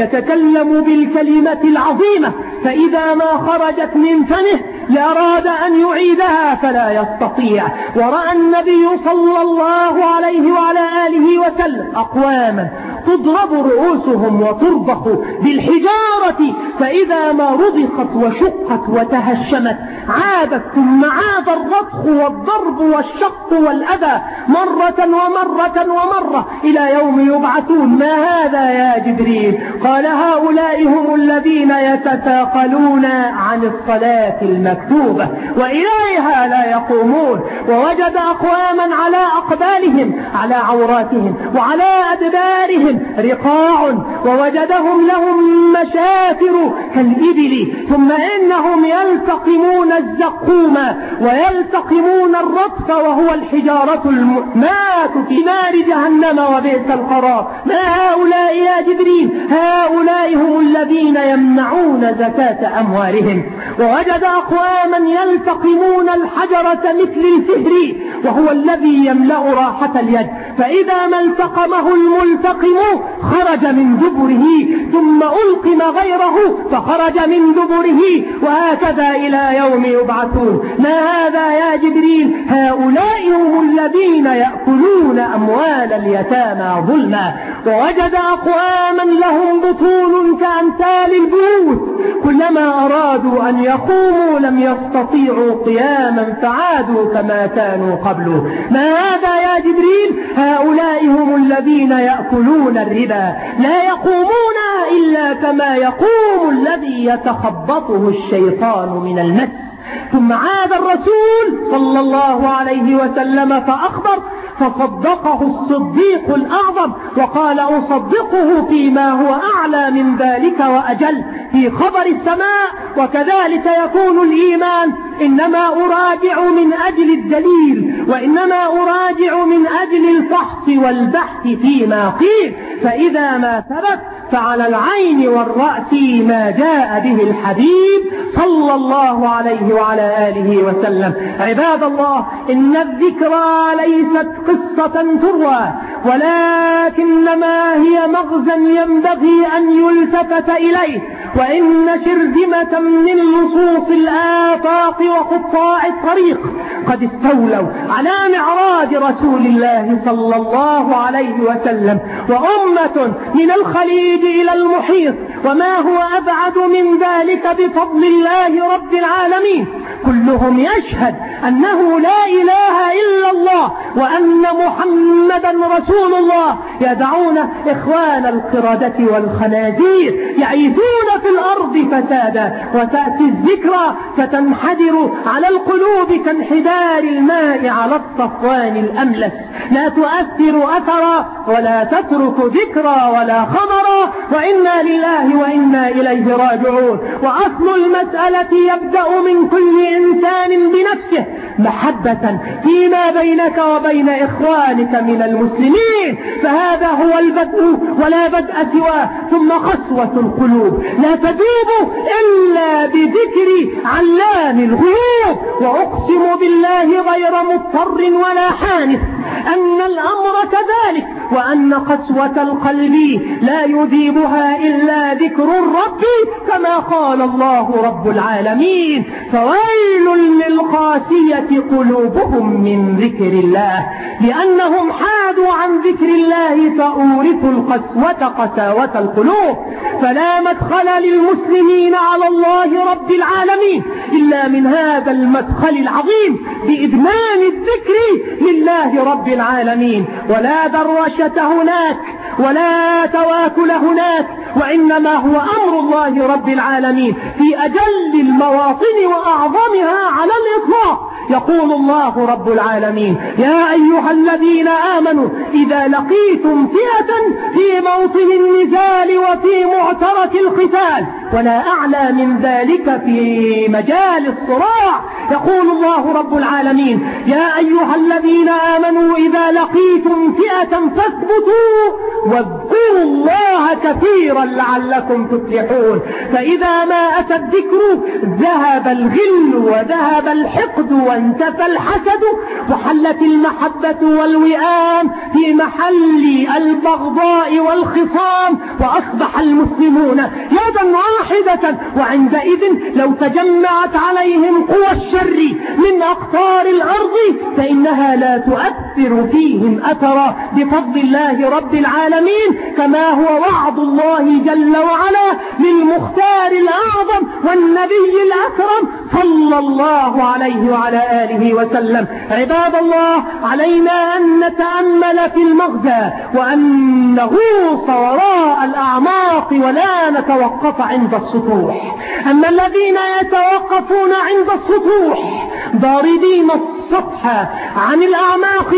يتكلم بالكلمة العظيمة فإذا ما خرجت من فمه لأراد أن يعيدها فلا يستطيع. ورأى النبي صلى الله عليه وعلى آله وسلم أقواما تضرب رؤوسهم وترضخ بالحجارة فإذا ما رضخت وشقت وتهشمت عادت ثم عاد الرضخ والضرب والشق والأذى مرة ومرة ومرة إلى يوم يبعثون. ما هذا يا جبريل؟ قال هؤلاء هم الذين يتثاقلون عن الصلاة المكتوبة وإليها لا يقومون. ووجد أقواما على أقبالهم على عوراتهم وعلى أدبارهم رقاع ووجدهم لهم مشافر كالإبل ثم إنهم يلتقمون الزقوم ويلتقمون الرطف وهو الحجارة المؤمات في نار جهنم وبئس القرار. ما هؤلاء يا جبريل؟ هؤلاء هم الذين يمنعون زكاة أموالهم. ووجد أقواما يلتقمون الحجرة مثل الفهر وهو الذي يملأ راحة اليد فإذا ما التقمه الملتقم خرج من دبره ثم ألقم غيره فخرج من دبره وهكذا إلى يوم يبعثون. ما هذا يا جبريل؟ هؤلاء هم الذين يأكلون أموال اليتامى ظلما. ووجد أقواما لهم بطون كأمثال البيوت كلما أرادوا أن يقوموا لم يستطيعوا قياما فعادوا كما كانوا قبل. ما هذا يا جبريل؟ هؤلاء هم الذين يأكلون الربا لا يقومون إلا كما يقوم الذي يتخبطه الشيطان من المس. ثم عاد الرسول صلى الله عليه وسلم فأخبر فصدقه الصديق الأعظم وقال أصدقه فيما هو أعلى من ذلك وأجل في خبر السماء. وكذلك يكون الإيمان إنما أراجع من أجل الدليل وإنما أراجع من أجل الفحص والبحث فيما قيل فإذا ما ثبت فعلى العين والرأس ما جاء به الحبيب صلى الله عليه وعلى آله وسلم. عباد الله إن الذكرى ليست قصة تروى ولكنما هي مغزى ينبغي أن يلتفت إليه. وإن شرذمة من لصوص الآفاق وقطاع الطريق قد استولوا على معراج رسول الله صلى الله عليه وسلم، وأمة من الخليج إلى المحيط وما هو أبعد من ذلك بفضل الله رب العالمين كلهم يشهد أنه لا إله إلا الله وأن محمدا رسول الله، يدعون إخوان القردة والخنازير يعيثون في الأرض فسادا، وتأتي الذكرى فتنحدر على القلوب كانحدار الماء على الصفوان الأملس، لا تؤثر أثرا ولا تترك ذكرى ولا خبرا، وإنا لله وإنا إليه راجعون. وأصل المسألة يبدأ من كل إنسان بنفسه محبة فيما بينك وبين إخوانك من المسلمين، فهذا هو البدء ولا بدء سواه. ثم قسوة القلوب لا تذوب إلا بذكر علام الغيوب، وأقسم بالله غير مضطر ولا حانث أن الأمر كذلك، وأن قسوة القلب لا يذيبها إلا ذكر الرب كما قال الله رب العالمين: فويل للقاسية قلوبهم من ذكر الله، لأنهم حادوا عن ذكر الله فأورثوا القسوة قساوة القلوب. فلا مدخل للمسلمين على الله رب العالمين إلا من هذا المدخل العظيم بإدمان الذكر لله رب العالمين، ولا دروشة هناك ولا تواكل هناك، وإنما هو أمر الله رب العالمين في أجل المواطن وأعظمها على الإطلاق. يقول الله رب العالمين: يا أيها الذين آمنوا إذا لقيتم فئة في موطن النزال وفي معترك القتال، ولا أعلى من ذلك في مجال الصراع، يقول الله رب العالمين: يا أيها الذين آمنوا إذا لقيتم فئة فاثبتوا واذكروا الله كثيرا لعلكم تفلحون. فإذا ما أتى الذكر ذهب الغل وذهب الحقد وانتفى الحسد، وحلت المحبة والوئام في محل البغضاء والخصام، وأصبح المسلمون يدا واحدة. وعندئذ لو تجمعت عليهم قوى الشر من أقطار الأرض فإنها لا تؤثر فيهم أثرا بفضل الله رب العالمين، كما هو وعد الله جل وعلا للمختار الأعظم والنبي الأكرم صلى الله عليه وعلى آله وسلم. عباد الله، علينا أن نتأمل في المغزى وأن نغوص وراء الأعماق ولا نتوقف عند السطوح. أما الذين يتوقفون عند السطوح ضاردين السطح عن الأعماق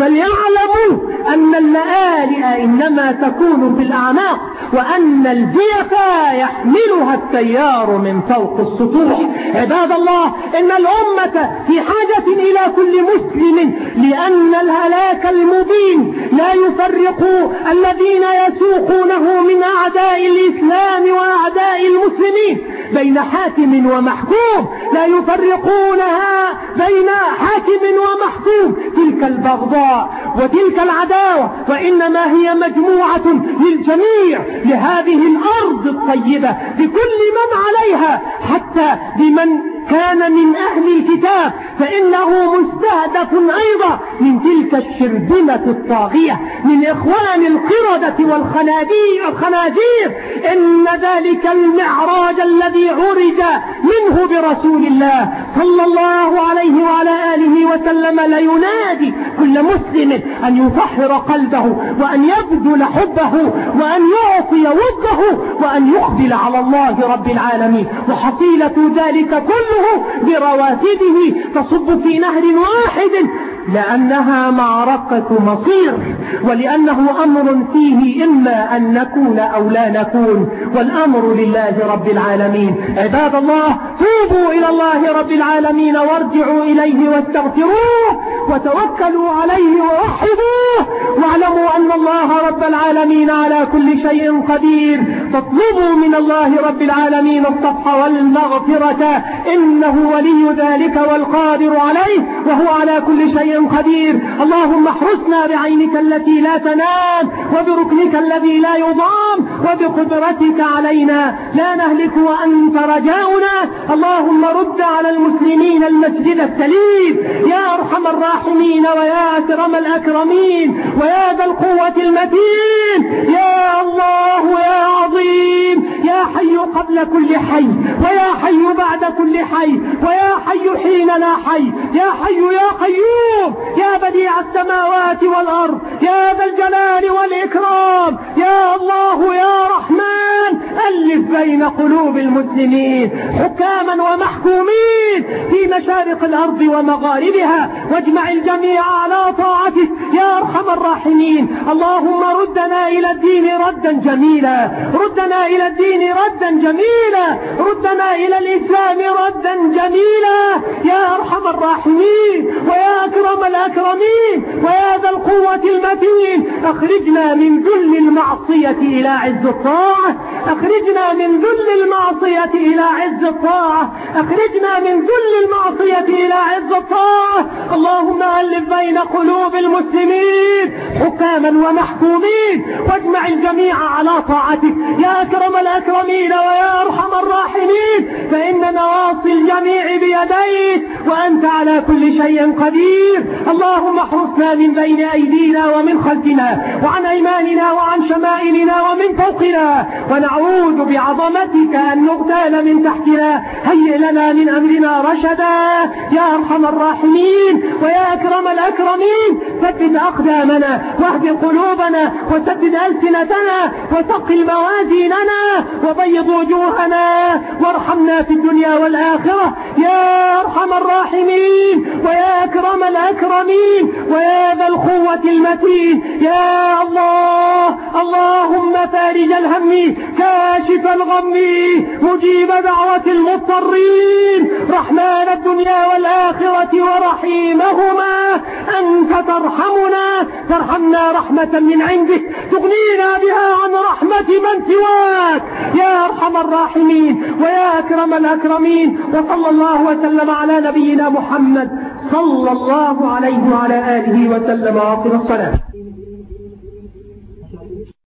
فليعلموا أن اللآلئ إنما تكون في الأعماق، وأن الجيفا يحملها التيار من فوق السطوح. عباد الله، إن الأمة في حاجة إلى كل مسلم، لأن الهلاك المبين لا يفرق الذين يسوقونه من أعداء الإسلام وأعداء المسلمين بين حاكم ومحكوم، لا يفرقونها بين حاكم ومحكوم، تلك البغضاء وتلك العداوة، وإنما هي مجموعة للجميع، لهذه الأرض الطيبة بكل من عليها، حتى بمن كان من أهل الكتاب فإنه مستهدف أيضا من تلك الشرذمة الطاغية من إخوان القردة والخنازير. إن ذلك المعراج الذي عرج منه برسول الله صلى الله عليه وعلى آله وسلم لينادي كل مسلم أن يطهر قلبه وأن يبذل حبه وأن يعطي وده وأن يقبل على الله رب العالمين، وحصيلة ذلك كله برواتبه تصب في نهر واحد، لأنها معركة مصير، ولأنه أمر فيه إما أن نكون أو لا نكون، والأمر لله رب العالمين. عباد الله، توبوا إلى الله رب العالمين وارجعوا إليه واستغفروه، وتوكلوا عليه ووحدوه واعلموا أن الله رب العالمين على كل شيء قدير. فاطلبوا من الله رب العالمين الصفح والمغفرة إنه ولي ذلك والقادر عليه وهو على كل شيء قدير. اللهم احرسنا بعينك التي لا تنام وبركنك الذي لا يضام وبقدرتك علينا لا نهلك وأنت رجاؤنا. اللهم رد على المسلمين المسجد السليم يا أرحم الراحمين ويا أكرم الأكرمين ويا ذا القوة المتين يا الله يا عظيم يا حي قبل كل حي ويا حي بعد كل حي ويا حي حين لا حي يا حي يا قيوم يا بديع السماوات والأرض يا ذا الجلال والإكرام يا الله يا رحمن ألف بين قلوب المسلمين حكاما ومحكومين في مشارق الأرض ومغاربها واجمع الجميع على طاعتك يا أرحم الراحمين. اللهم ردنا إلى الدين ردا جميلا ردنا إلى الدين ردا جميلا ردنا إلى الإسلام ردا جميلا يا أرحم الراحمين ويا أكرم الأكرمين ويا ذا القوة المتين. أخرجنا من ذل المعصية إلى عز الطاعة أخرجنا من ذل المعصية إلى عز الطاعة أخرجنا من ذل المعصية إلى عز الطاعة. اللهم ألف بين قلوب المسلمين حكاما ومحكومين واجمع الجميع على طاعتك يا أكرم الأكرمين ويا أرحم الراحمين فإن نواصي الجميع بيديك وأنت على كل شيء قدير. اللهم احرسنا من بين أيدينا ومن خلفنا وعن أيماننا وعن شمائلنا ومن فوقنا ونعوذ بعظمتك أن نغتال من تحتنا. هيئ لنا من أمرنا رشدا يا أرحم الراحمين ويا أكرم الأكرمين. ثبت أقدامنا واهد قلوبنا وسدد ألسنتنا وثقل موازيننا وبيض وجوهنا وارحمنا في الدنيا والآخرة يا أرحم الراحمين ويا أكرم الأكرمين ويا ذا القوة المتين يا الله. اللهم فارج الهم كاشف الغم مجيب دعوة المضطرين رحمن الدنيا والآخرة ورحيمهما أنت ترحمنا ترحمنا رحمة من عندك تغنينا بها عن رحمة من سواك يا أرحم الراحمين ويا أكرم الأكرمين. وصلى الله وسلم على نبينا محمد صلى الله عليه وعلى آله وسلم وأقم الصلاة.